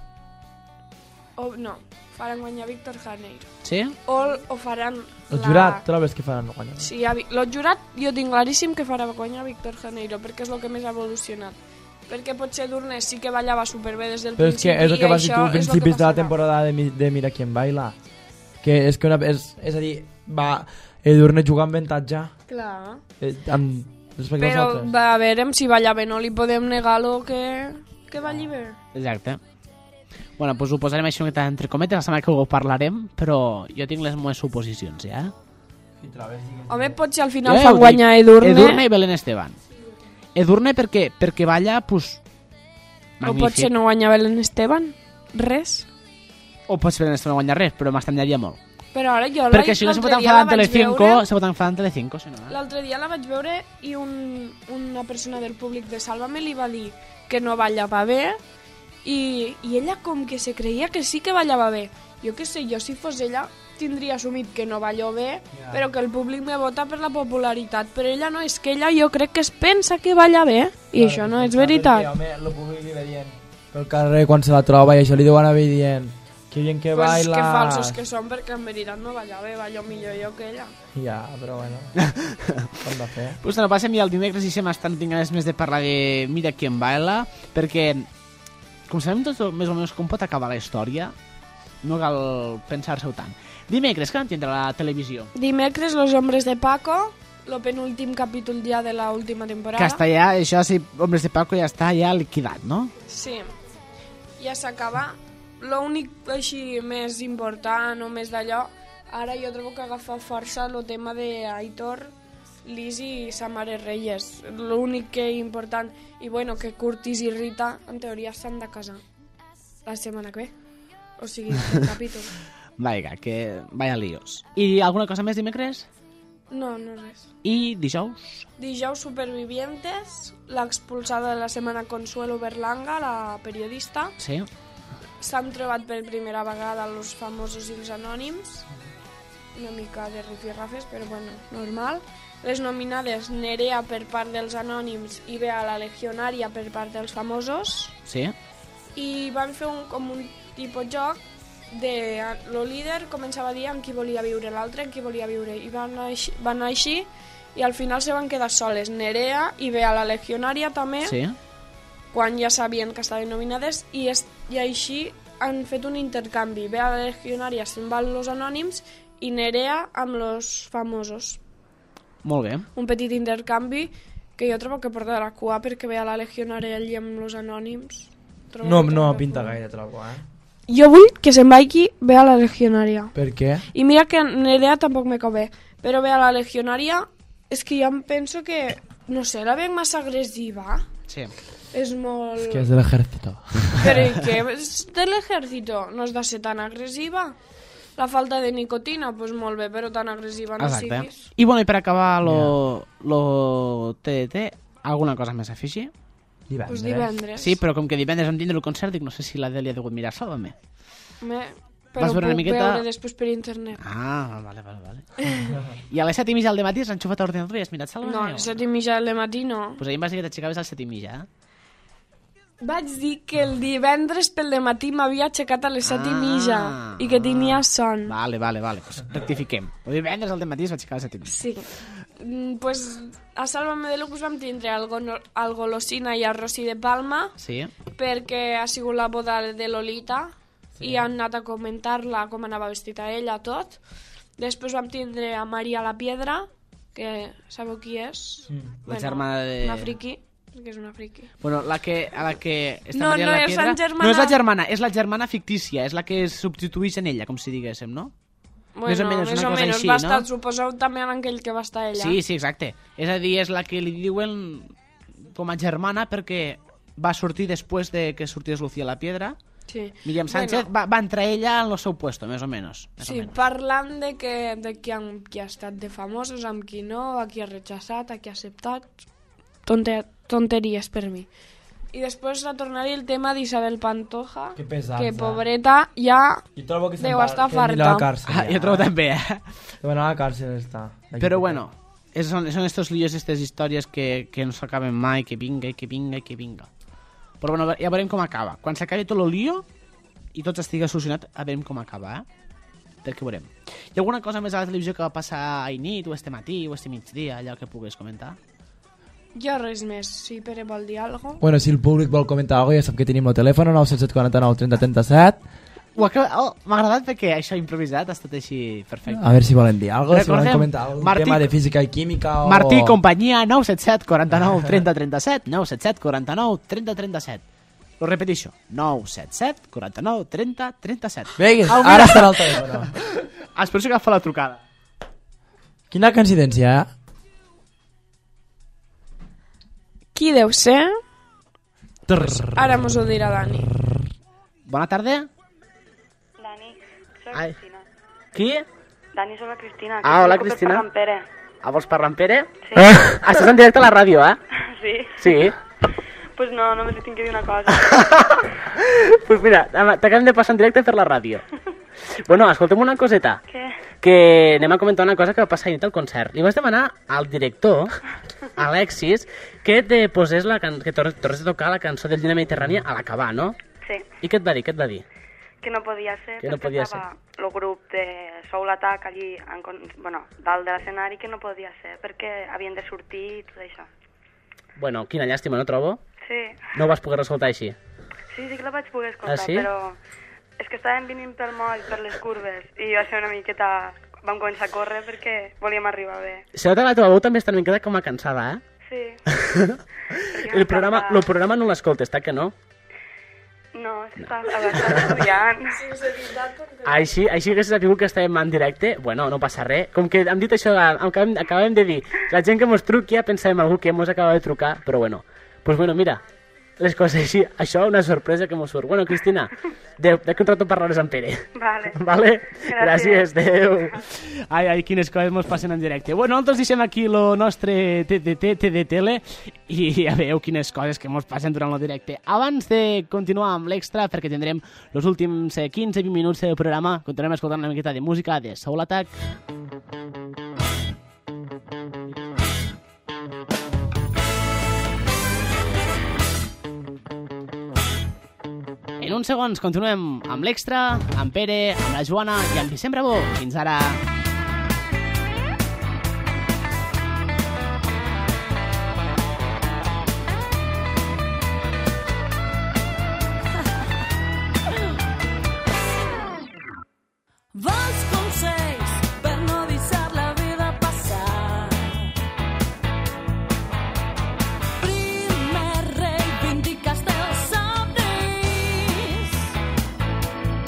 O, no, faran guanyar Víctor Janeiro.
Sí?
O faran...
El jurat, trobes que faran guanyar?
Sí, el jurat jo tinc claríssim que farà guanyar Víctor Janeiro perquè és el que més ha evolucionat. Perquè potser Edurne sí que ballava superbé des del
Però és
principi
que és el que
i
vas dir tu
això
al
és el que
principis de la
passarà.
temporada de Mira quién baila. Que és que és a dir, va Edurne jugar amb avantatge
Clar.
respecte als
Però
altres.
va a veure si balla bé, no li podem negar lo que balli bé.
Exacte. Bueno, doncs ho posarem així una miqueta entre cometes, la setmana que ho parlarem, però jo tinc les meves suposicions, ja.
Home, potser al final
Jo
fa
ho dic.
guanyar Edurne,
Edurne i Belén Esteban. Edurne perquè balla, pues,
o potser no guanya Belén Esteban, res.
O potser Belén Esteban no guanya res, però m'estranyaria molt.
Però ara jo
Perquè si no se pot
l'altre dia
enfadar
la
en
vaig
Telecinco,
veure-
se pot enfadar en Telecinco, si no.
L'altre dia la vaig veure i una persona del públic de Sálvame li va dir que no ballava bé i ella com que se creia que sí que ballava bé. Jo què sé, jo si fos ella tindria assumit que no ballo bé, però que el públic me vota per la popularitat. Però ella no, és que ella jo crec que es pensa que balla bé i això no és veritat.
Perquè, home, el públic li ve dient pel carrer quan se la troba i això li diuen a ve dient que bien que
Pues
baila.
que falsos que són, perquè en veritat no balla bé, ballo millor jo que ella.
Ja, però bueno, com de fer?
Pues no, passem ja el dimecres i sem estan tinc ganes més de parlar de Mira quién baila, perquè com sabem tots més o menys com pot acabar la història, no cal pensar-se-ho tant. Dimecres, què vam tindre a la televisió?
Dimecres, Los Hombres de Paco, el penúltim capítol ja de la última temporada.
Que està ja, això sí, Hombres de Paco ja està ja liquidat, no?
Sí, ja s'acaba. L'únic així més important o més d'allò, ara jo trobo que agafa força el tema d'Aitor, Liz i sa mare Reyes. L'únic que és important, i bueno, que Curtis i Rita en teoria s'han de casar la setmana que ve. O sigui, el capítol.
Vinga, que vaya líos. I alguna cosa més dimecres?
No, no res.
I dijous?
Dijous, Supervivientes, l'expulsada de la setmana Consuelo Berlanga, la periodista.
Sí.
S'han trobat per primera vegada els famosos i els anònims, una mica de rifirrafes, però bueno, normal. Les nominades Nerea per part dels anònims i Bea la legionària per part dels famosos.
Sí.
I van fer com un tipus joc de lo líder començava a dir en qui volia viure, l'altre en qui volia viure, i van anar així i al final se van quedar soles Nerea i Bea la legionària també.
Sí.
Quan ja sabien que estaven nominades i així han fet un intercanvi. Bea la legionària se'n va amb los anònims i Nerea amb los famosos.
Molt bé.
Un petit intercanvi que jo trobo que portarà cua perquè Bea la legionària allí amb los anònims.
No pinta gaire, trobo, eh?
Jo vull que se'n vagi bé a la legionària.
Per què?
I mira que Nerea tampoc me cau bé, però bé a la legionària és que jo em penso que, no sé, la veig massa agressiva.
Sí.
És molt...
És que és de l'ejército.
Però i què? És de l'ejército, no has de ser tan agressiva. La falta de nicotina, doncs molt bé, però tan agressiva no siguis.
I bueno, i per acabar lo TDT, alguna cosa més a afegir?
Divendres.
Pues divendres.
Sí, però com que divendres em tindré el concert, dic, no sé si la Dèlia ha degut mirar Sálvame.
Però
veure una
puc
miqueta?
veure després per internet.
Ah, vale. I a les 7:30 del matí has enxufat l'ordinador i has mirat Sálvame?
No, a les 7:30 del matí no.
Pues ahir em vas dir que t'aixecaves a les 7:30,
Vaig dir que el divendres pel dematí m'havia aixecat a les 7:30 i que tenia son.
Vale, pues rectifiquem. El divendres al dematí es va aixecar a les 7:30.
Sí. Pues a Sálvame de Lucus vam tindre el Golosina i el Rossi de Palma,
Sí.
perquè ha sigut la boda de Lolita i han anat a comentar-la com anava vestida ella, tot. Després vam tindre a Maria la Piedra, que sabeu qui és?
La germana de...
Una friqui, que és una friqui.
Bueno, a la que està
No,
Maria
no
la
és
Piedra...
la germana.
No és la germana, és la germana fictícia, és la que es substitueix en ella, com si diguéssim, no?
Bueno,
més o menys, una cosa així,
va
no?
estar, suposeu, també en aquell que va estar ella.
Sí, exacte. És a dir, és la que li diuen com a germana perquè va sortir després de que sortís Lucía la Piedra.
Sí.
Míriam Sánchez va entrar ella en el seu puesto, més o menys.
Sí, parlant de qui ha estat de famosos, amb qui no, a qui ha rechaçat, a qui ha acceptat, tonteries per mi. I després retornaré el tema d'Isabel Pantoja,
Que pesada.
que pobreta ja
trobo que
deu estar
que anirà a la
farta.
càrcel.
Jo trobo també,
Que van a la càrcel està.
Però bueno, són estos líos, estas històries que no s'acaben mai, que vinga. Però bueno, ja veurem com acaba. Quan s'acabi tot el lío i tot estigui solucionat, a veurem com acaba, Perquè veurem. Hi ha alguna cosa més a la televisió que va passar ahir nit, o este matí, o este migdia, allò que puguis comentar?
Jo res més, si Pere vol dir alguna cosa.
Bueno, si el públic vol comentar alguna cosa, ja sap que tenim el telèfon 97749 3037.
M'ha agradat perquè això improvisat ha estat així perfecte.
A veure si volen dir alguna cosa, si volen
Recordem,
comentar algun tema de física i química o...
Martí i companyia, 977 49 30 37, 977 49 30 37. Lo repeteixo, 977 49 30 37.
Vinga, ara estarà al telèfon.
Espero que agafa la trucada.
Quina coincidència,
Qui deu ser? Ara mos ho dirà Dani.
Bona tarda.
Dani, soc
Ai.
Cristina.
Qui?
Dani, soc la Cristina.
Ah, hola,
que
Cristina.
Parlar amb Pere.
Vols parlar amb Pere?
Sí.
Estàs en directe a la ràdio,
Sí.
Sí.
Pues no, només li tinc que dir una cosa.
Pues mira, t'acabem de passar en directe per la ràdio. Bueno, escolta'm una coseta.
Què?
Que anem a comentar una cosa que va passar ahir al concert. Li vas demanar al director, Alexis, que te posés que tornés a tocar la cançó del Lluna Mediterrània a l'acabar, no?
Sí.
I què et va dir?
Que no podia ser,
Que no
perquè
podia
estava el grup de Soul Attack allí, dalt de l'escenari, que no podia ser, perquè havien de sortir i tot això.
Bueno, quina llàstima, no trobo?
Sí.
No ho vas poder escoltar així?
Sí que la vaig poder escoltar,
Ah, sí?
però és que estàvem venint pel moll, per les curves, i va ser una miqueta... Vam començar a córrer perquè volíem arribar bé.
Se nota que la teva veu també està una miqueta com a cansada,
Sí.
El programa no l'escoltes, està que no?
No, és que estava estudiant.
Així haguessis sabut que estàvem en directe, bueno, no passa res. Com que hem dit això, acabem de dir, la gent que mos truqui ja pensàvem algú que mos acaba de trucar, però bueno. Pues bueno, mira, les coses així, això una sorpresa que mos surt. Bueno, Cristina, d'aquí un rato parlaràs amb Pere.
Vale.
Vale?
Gràcies.
Adéu. Ai, quines coses mos passen en directe. Bueno, nosaltres deixem aquí el nostre TDTL i a veure quines coses que mos passen durant el directe. Abans de continuar amb l'extra, perquè tindrem els últims 15-20 minuts del programa, continuarem escoltant una miqueta de música de Soul Attack. En uns segons continuem amb l'extra, amb Pere, amb la Joana i amb Vicent Bravo. Fins ara.
Vols consells per no deixar la vida passar. Primer reivindiques teus somnis.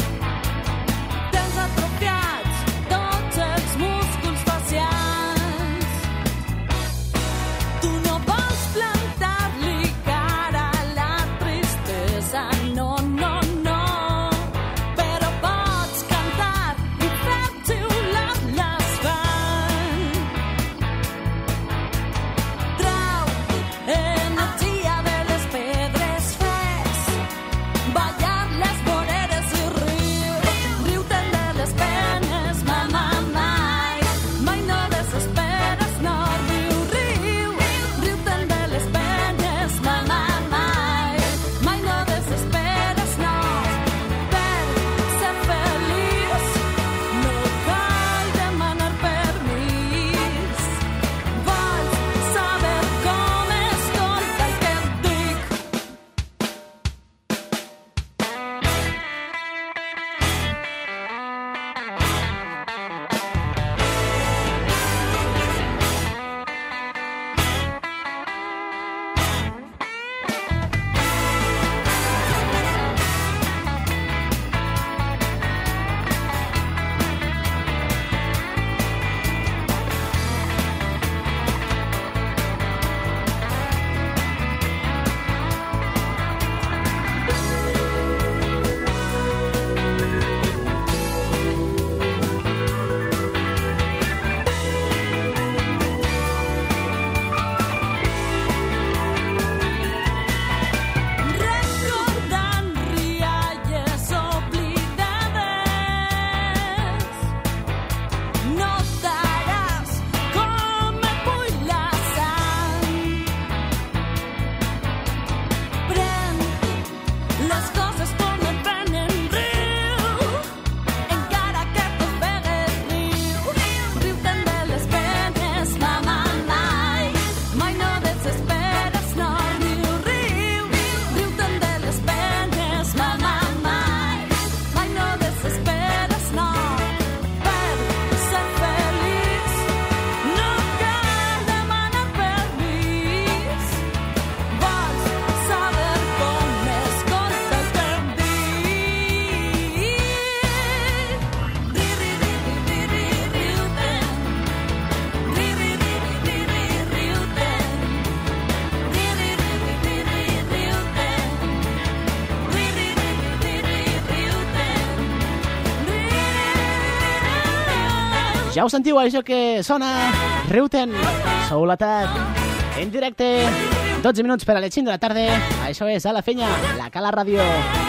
Ja ho sentiu, això que sona Reuten, Soul Attack, en directe, 12 minuts per a les 5 de la tarda. Això és A la Fenya, la Cala Ràdio.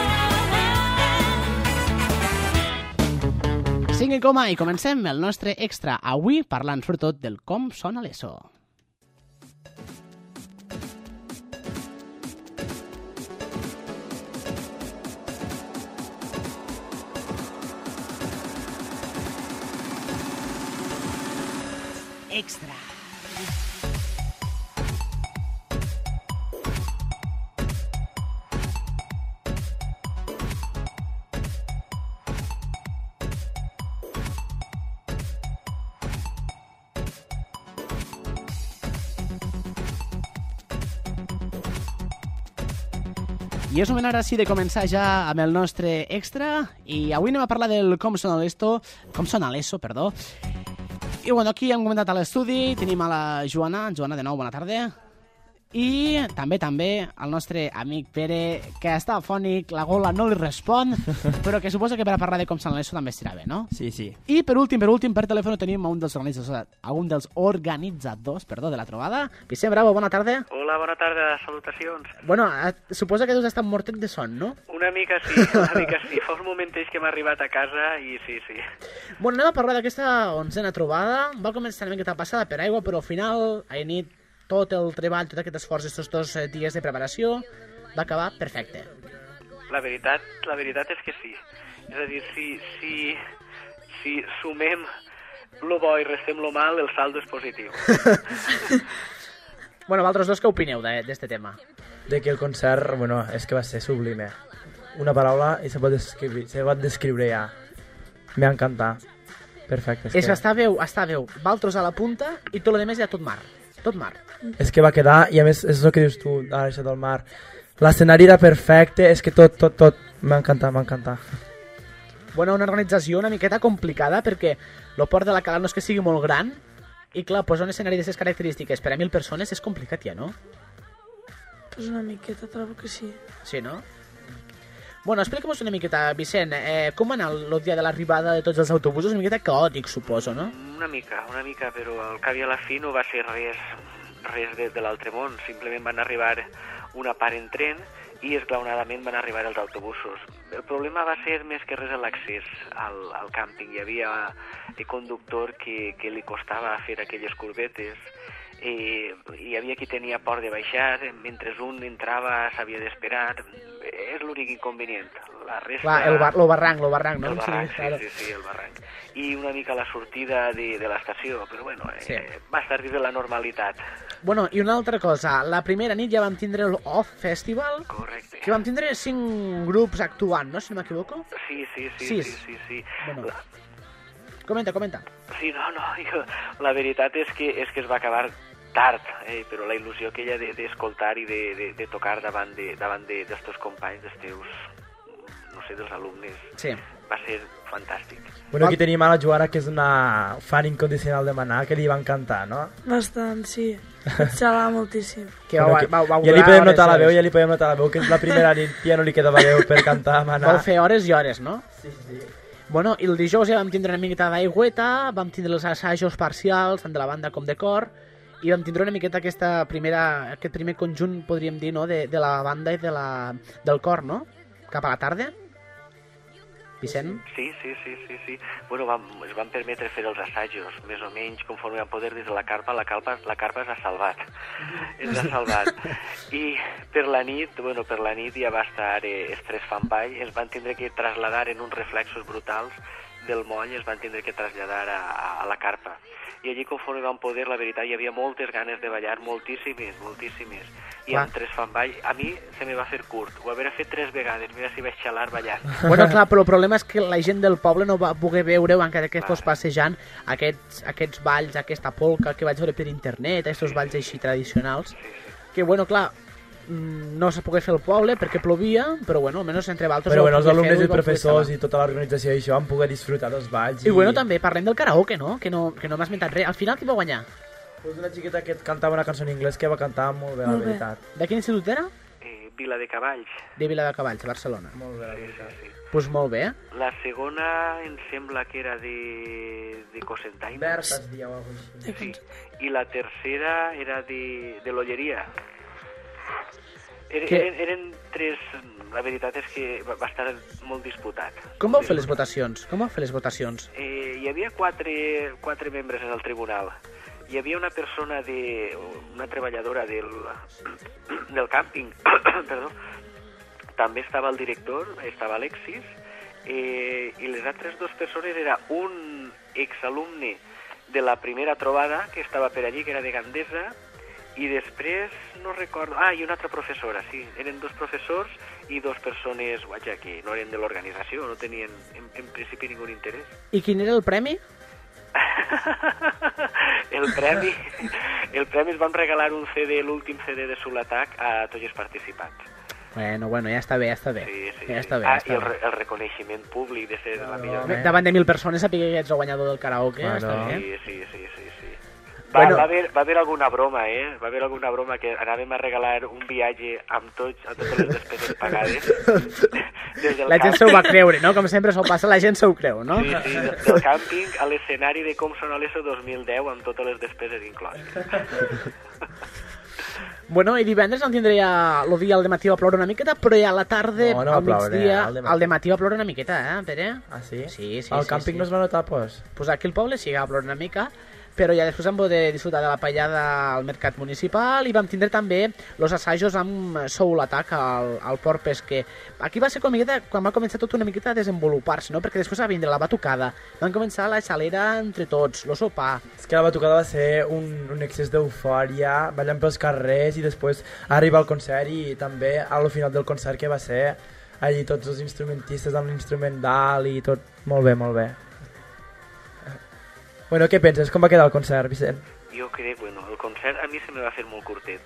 5 i comencem el nostre extra, avui parlant sobretot del com sona l'ESO. Extra. I és moment ara sí de començar ja amb el nostre extra i avui anem a parlar del com sona l'ESO, perdó. I bueno, aquí hem comentat a l'estudi, tenim a la Joana, de nou, bona tarda. I també el nostre amic Pere, que està afònic, la gola no li respon, però que suposa que per a parlar de com sona l'ESO també estirà bé, no?
Sí, sí.
I per últim, per telèfon tenim un dels organitzadors de la trobada. Vicent Bravo, bona tarda.
Hola, bona tarda, salutacions.
Bueno, suposa que tu has estat mortet de son, no?
Una mica sí. Fa uns momentets que m'he arribat a casa i sí.
Bueno, anem a parlar d'aquesta 11a trobada. Va començar una miqueta passada per aigua, però al final, ahir nit, tot el treball, tot aquest esforç d'aquests 2 dies de preparació va acabar perfecte.
La veritat és que sí. És a dir, si sumem lo bo i restem lo mal, el saldo és positiu.
Bueno, vosaltres dos què opineu d'este tema?
De que el concert, bueno, és que va ser sublime. Una paraula i se pot descriure ja. M'ha encantat. Perfecte.
És que està veu, vosaltres a la punta i tot el demés ja tot mar.
És que va quedar, i a més és el que dius tu, ara això del mar. L'escenari era perfecte, és que tot. M'ha encantat.
Bueno, una organització una miqueta complicada perquè el port de la Cala no és que sigui molt gran i clar, posar un escenari d'aquestes característiques per a 1.000 persones és complicat ja, no?
Pues una miqueta, trobo que sí.
Sí, no? Bueno, explica'm-nos una miqueta, Vicent, com va anar el dia de l'arribada de tots els autobusos? Una miqueta caòtic, suposo, no?
Una mica, però al cap i a la fi no va ser res de l'altre món. Simplement van arribar una part en tren i esglaonadament van arribar els autobusos. El problema va ser més que res l'accés al càmping. Hi havia el conductor que li costava fer aquelles curvetes, hi havia qui tenia por de baixar, mentre un entrava s'havia d'esperar. És l'únic inconvenient. La resta...
Clar, el barranc, no?
El barranc, sí, el barranc. I una mica la sortida de l'estació, però bueno, sí. Va estar dins de la normalitat.
Bueno, i una altra cosa, la primera nit ja vam tindre l'Off Festival.
Correcte.
Que vam tindre 5 grups actuant, no?, si no m'equivoco?
Sí.
Bueno, comenta.
Sí, no, la veritat és que es va acabar tard, però la il·lusió aquella d'escoltar i de tocar davant dels teus companys, dels teus, no sé, dels alumnes,
sí.
Va ser fantàstic.
Bueno, aquí tenim a la Joana, que és una fan incondicional de Maná, que li va encantar, no?
Bastant, sí. Xalava moltíssim.
Ja li podem notar la veu, que és la primera nit, ja no li quedava veu per cantar a Maná.
Vol fer hores i hores, no?
Sí.
Bueno, i el dijous ja vam tindre una miqueta d'aigüeta, vam tindre els assajos parcials, tant de la banda com de cor, i vam tindre una miqueta aquest primer conjunt, podríem dir, no?, de la banda i del cor, no?, cap a la tarda. Vicent?
Sí. Bueno, es van permetre fer els assajos, més o menys, conforme vam poder des de la carpa es ha salvat. I per la nit ja va estar estrès fan ball, es van tindre que traslladar en uns reflexos brutals del moll, es van tindre que traslladar a la carpa. I allí, conforme vam poder, la veritat, hi havia moltes ganes de ballar, moltíssimes. I amb 3 fan ball, a mi se me va fer curt. Ho haver fet 3 vegades, mira si vaig xalar ballant.
Bueno, clar, però el problema és que la gent del poble no va poder veure, encara que fos passejant, aquests balls, aquesta polca que vaig veure per internet, aquests balls així tradicionals, que, bueno, clar, no se pogué fer al poble perquè plovia, però bueno, almenys entre valtres...
Però bueno, els alumnes i professors i tota l'organització i això van poder disfrutar dels balls.
I bueno, també parlem del karaoke, no? Que no m'ha esmentat res. Al final qui va guanyar?
Pues una xiqueta que cantava una cançó en anglès que va cantar molt bé, la veritat.
De quin institut era?
Viladecavalls.
De Viladecavalls, Barcelona.
Molt bé, la
Sí,
veritat.
sí, sí.
Pues molt bé.
La segona em sembla que era de Cocentaina.
Berta es diu alguna cosa així.
Sí. I la tercera era de l'Olleria. Eren tres... La veritat és que va estar molt disputat.
Com vau fer les votacions?
Hi havia quatre membres en el tribunal. Hi havia una persona una treballadora del càmping, perdó. També estava el director, estava Alexis, i les altres dues persones era un exalumne de la primera trobada que estava per allí, que era de Gandesa, i després no recordo... i una altra professora, sí. Eren dos professors i dues persones, que no eren de l'organització, no tenien en principi ningú interès.
I quin era el premi?
El premi es van regalar un CD, l'últim CD de Soulatac a tots els participants.
Bueno, ja està bé.
Sí.
Ja està bé.
I el reconeixement públic de ser la millor.
Davant de 1.000 persones saber que ets el guanyador del karaoke, està bé.
Sí.
Bueno.
Va haver alguna broma, Va haver alguna broma que anàvem a regalar un viatge amb totes les despeses pagades.
La gent s'ho va creure, no? Com sempre s'ho passa, la gent s'ho creu, no?
Sí, del càmping a l'escenari de Com Sona l'ESO 2010 amb totes les despeses incloses.
Bueno, i divendres no tindria el dia al dematí va ploure una miqueta, però ja a la tarda, al migdia, al dematí va ploure una miqueta, Pere?
Ah, sí?
Sí.
Al càmping no es va notar, pues?
Pues aquí al poble sí que va ploure una mica, però ja després vam poder disfrutar de la paellada al mercat municipal i vam tindre també els assajos amb Soulatac al Port Pesquer. Aquí va ser quan va començar tot una miqueta a desenvolupar-se, no? Perquè després va vindre la batucada, van començar la xalera entre tots, el sopar...
És que la batucada va ser un excés d'eufòria, ballant pels carrers i després arriba al concert i també al final del concert que va ser allí tots els instrumentistes amb l'instrumental i tot molt bé. Bueno, què penses? Com va quedar el concert, Vicent?
Jo crec, el concert a mi se me va fer molt curtet.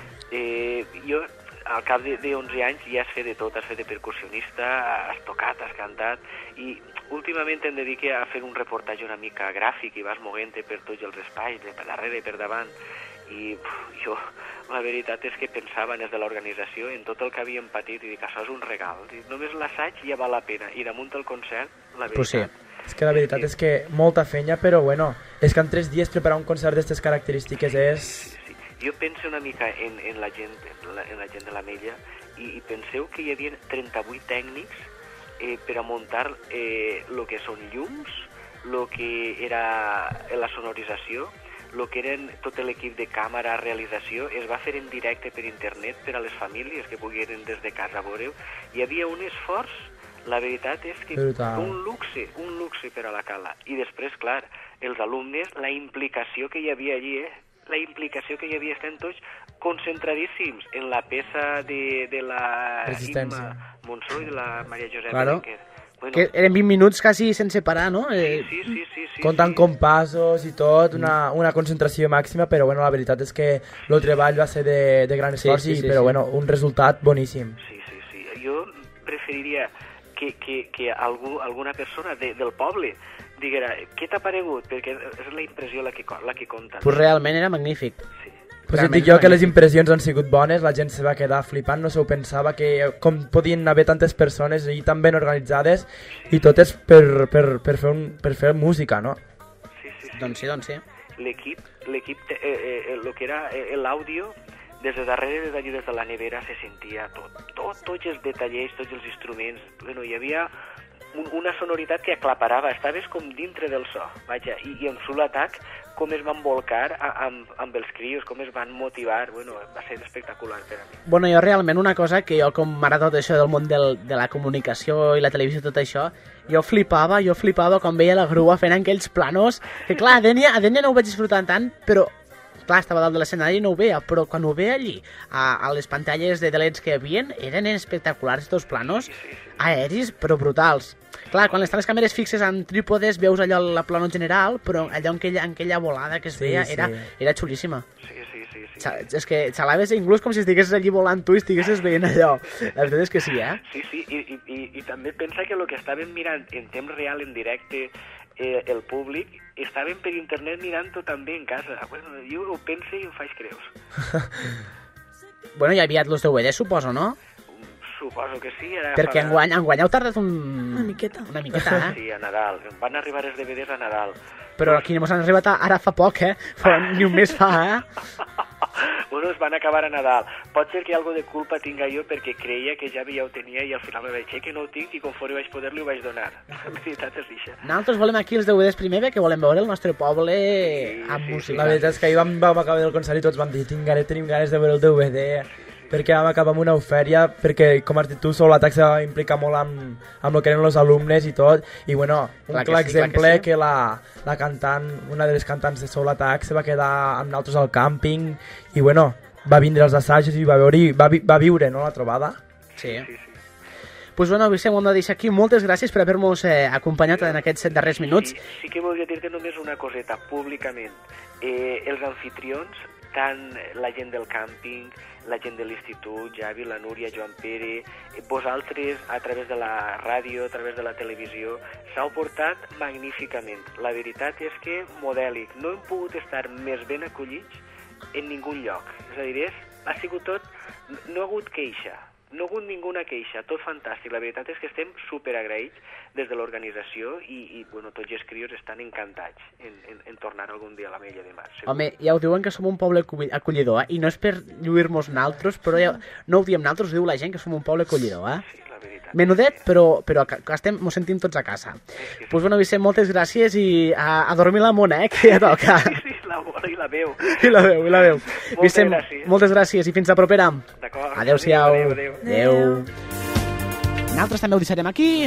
Jo, al cap de 11 anys, ja has fet de tot, has fet de percussionista, has tocat, has cantat, i últimament em dedique a fer un reportatge una mica gràfic i vas moguent-te per tots els espais, per darrere i per davant, i jo, la veritat és que pensava des de l'organització en tot el que havíem patit i dic, això és un regal, només l'assaig ja val la pena, i damunt el concert, la veritat...
Pues sí.
És que la veritat és que molta feina, però bueno, és que en 3 dies preparar un concert d'aquestes característiques és...
Sí. Jo penso una mica en la gent de l'Ametlla i penseu que hi havia 38 tècnics per a muntar el que són llums, el que era la sonorització, el que eren tot l'equip de càmera, realització, es va fer en directe per internet per a les famílies que pogueren des de casa veure-ho. Hi havia un esforç, la veritat és que un luxe per a la cala. I després, clar, els alumnes, la implicació que hi havia allí, la implicació que hi havia, estan tots concentradíssims en la peça de la Imma Montsó i de la Maria Josepa Becker.
Que eren 20 minuts quasi sense parar, no?
Sí.
Comptant compassos i tot, una concentració màxima, però bueno, la veritat és que el treball va ser de gran esforç, però bueno, un resultat boníssim.
Sí. Jo preferiria que alguna persona del poble diguera, què t'ha paregut? Perquè és la impressió la que compta.
Pues realment era magnífic.
Sí.
Pues et dic jo que les impressions han sigut bones, la gent se va quedar flipant, no s'ho pensava que com podien haver tantes persones i tan ben organitzades i totes per fer música, no?
Sí.
Doncs sí.
L'equip, el que era l'àudio, des de darrere d'allí, des de la nevera, se sentia tots els detallers, tots els instruments. Bueno, hi havia una sonoritat que aclaparava, estaves com dintre del so, vaja, i en Soulatac com es van volcar amb els crios, com es van motivar, bueno, va ser espectacular per a mi.
Bueno, jo realment una cosa que jo com m'agrada tot això del món de la comunicació i la televisió i tot això, jo flipava quan veia la grua fent aquells planos, que clar, a Dénia no ho vaig disfrutar tant, però clar, estava dalt de l'escenari i no ho veia, però quan ho veia allí, a les pantalles de LEDs que hi havia, eren espectaculars aquests planos, aeris, però brutals. Clar, quan estan les càmeres fixes en trípodes veus allò la plano general, però allò en aquella volada que es veia era xulíssima.
Sí.
És que xalaves inclús com si estiguessis allí volant tu i estiguessis veient allò. La veritat és que sí,
Sí, i també pensa que el que estàvem mirant en temps real, en directe, el públic, estàvem per internet mirant-ho també en casa. Bueno, jo ho penso i ho faig creus.
Bueno, hi havia els DVDs, suposo, no?
Suposo que sí. Ara
Perquè enguany heu tardat
Una miqueta.
Una miqueta, eh?
Sí, a Nadal. Van arribar els DVDs a Nadal.
Però aquí mos han arribat ara fa poc, eh? Però ni un mes fa, eh?
Bueno, es van acabar a Nadal. Pot ser que algo de culpa tinga jo perquè creia que ja ho tenia i al final me vaig dir que no ho tinc i conforme vaig poder li ho vaig donar. La veritat és això.
Nosaltres volem aquí els DVDs primer perquè volem veure el nostre poble amb música.
La veritat és que ahir vam acabar el concert i tots vam dir tenim ganes de veure el DVD, perquè vam acabar amb una eufèria, perquè, com has dit tu, Sou l'Atac se va implicar molt amb el que eren els alumnes i tot, i bueno, clar exemple que la cantant, una de les cantants de Sou l'Atac se va quedar amb nosaltres al càmping, i bueno, va vindre als assajos i va viure, no, la trobada?
Sí. Pues bueno, Vicent, ho hem de deixar aquí. Moltes gràcies per haver-nos acompanyat en aquests darrers minuts.
Sí que voldria dir-te només una coseta, públicament. Els anfitrions, tant la gent del càmping, la gent de l'institut, Javi, la Núria, Joan Pere, vosaltres, a través de la ràdio, a través de la televisió, s'heu portat magníficament. La veritat és que modèlic. No hem pogut estar més ben acollits en ningun lloc. És a dir, ha sigut tot... No ha hagut queixa. No ha hagut ninguna queixa, tot fantàstic. La veritat és que estem superagraïts des de l'organització i bueno, tots els crios estan encantats en tornar algun dia a l'Ametlla de Mar. Segur.
Home, ja ho diuen que som un poble acollidor, i no és per lluir-nos naltros, però ja, no ho diem naltros, ho diu la gent que som un poble acollidor,
Sí, la veritat.
Menudet, però mos sentim tots a casa. Pues bueno, Vicent, moltes gràcies i a dormir la mona, que ja toca.
Sí, la vora i la veu.
I la veu. Vicent,
gràcies.
moltes gràcies i fins la propera.
D'acord.
Adéu-siau.
Adéu.
Nosaltres també ho deixarem aquí.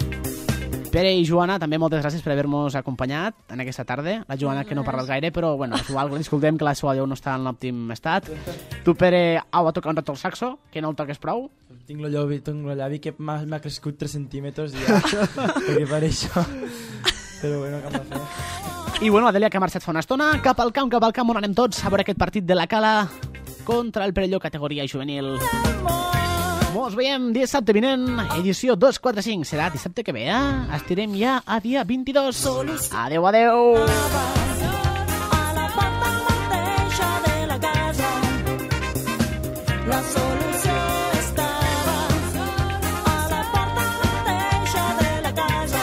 Pere i Joana, també moltes gràcies per haver-nos acompanyat en aquesta tarda. La Joana, que no ha parlat gaire, però bueno, és igual, disculpem que la seva veu no està en l'òptim estat. Tu, Pere, au a tocar un rato el saxo, que no el toques prou.
Tinc el llavi que m'ha crescut 3 centímetres ja, perquè per això. Però bueno, cap a fer.
I bueno, Adèlia, que ha marxat fa una estona, cap al camp on anem tots a veure aquest partit de la Cala contra el Perelló categoria juvenil. Mos veiem dissabte vinent, edició 245. Serà dissabte que ve, eh? Estirem ja a dia 22. Adéu, adéu.
A la porta mateixa de la casa, la solució estava. A la porta mateixa de la casa.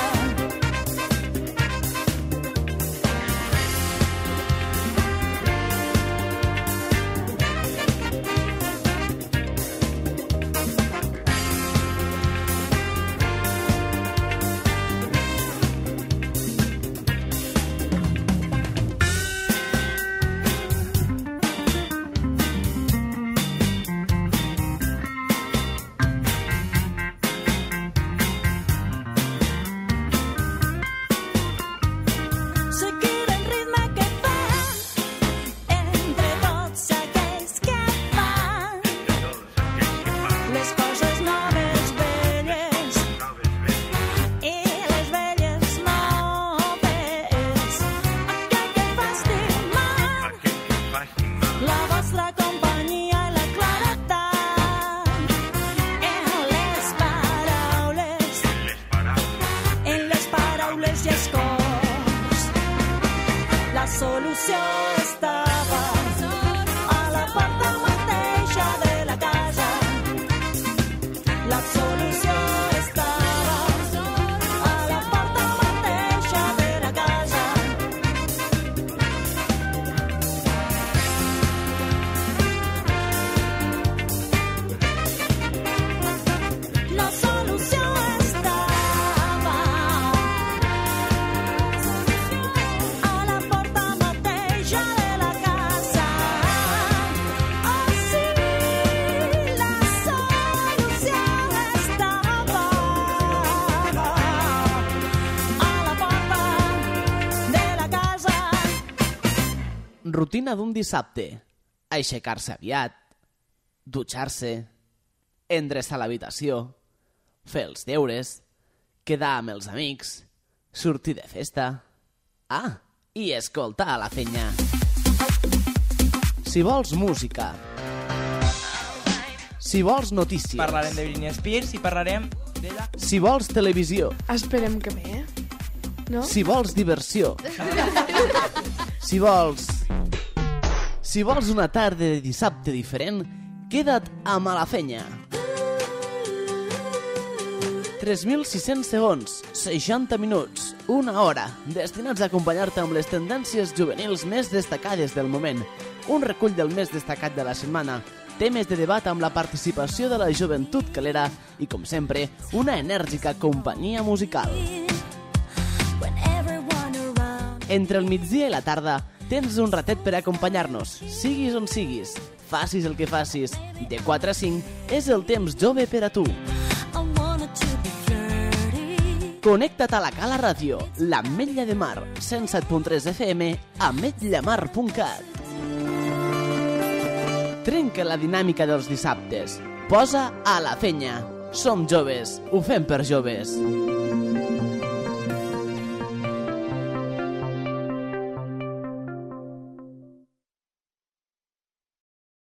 Seguir el ritme que fa entre tots aquells que fan les coses noves, velles i les velles noves. Aquell que fa estimar la vostra companyia i la claredat en les paraules i els cors. La solució estava a la porta mateixa de la casa. La solució estava a la porta mateixa de la casa. La solució estava a la porta mateixa de la casa. Oh, sí, la solució estava a la porta de la casa.
Rutina d'un dissabte. Aixecar-se aviat, dutxar-se, endreçar l'habitació, fer els deures, quedar amb els amics, sortir de festa... Ah, i escoltar la fenya. Si vols música, si vols notícies,
Parlarem de Britney Spears i parlarem d'ella.
si vols televisió,
Esperem que bé, no?
si vols diversió, si vols una tarda de dissabte diferent, Queda't amb a la fenya. 3.600 segons, 60 minuts, una hora, destinats a acompanyar-te amb les tendències juvenils més destacades del moment, un recull del més destacat de la setmana, temes de debat amb la participació de la joventut calera i, com sempre, una enèrgica companyia musical. Entre el migdia i la tarda, tens un ratet per acompanyar-nos, siguis on siguis, facis el que facis, de 4 a 5 és el temps jove per a tu. Connecta't a la Cala Ràdio, l'Ametlla de Mar, 107.3 FM, ametllamar.cat. Trenca la dinàmica dels dissabtes. Posa a la fenya. Som joves, ho fem per joves.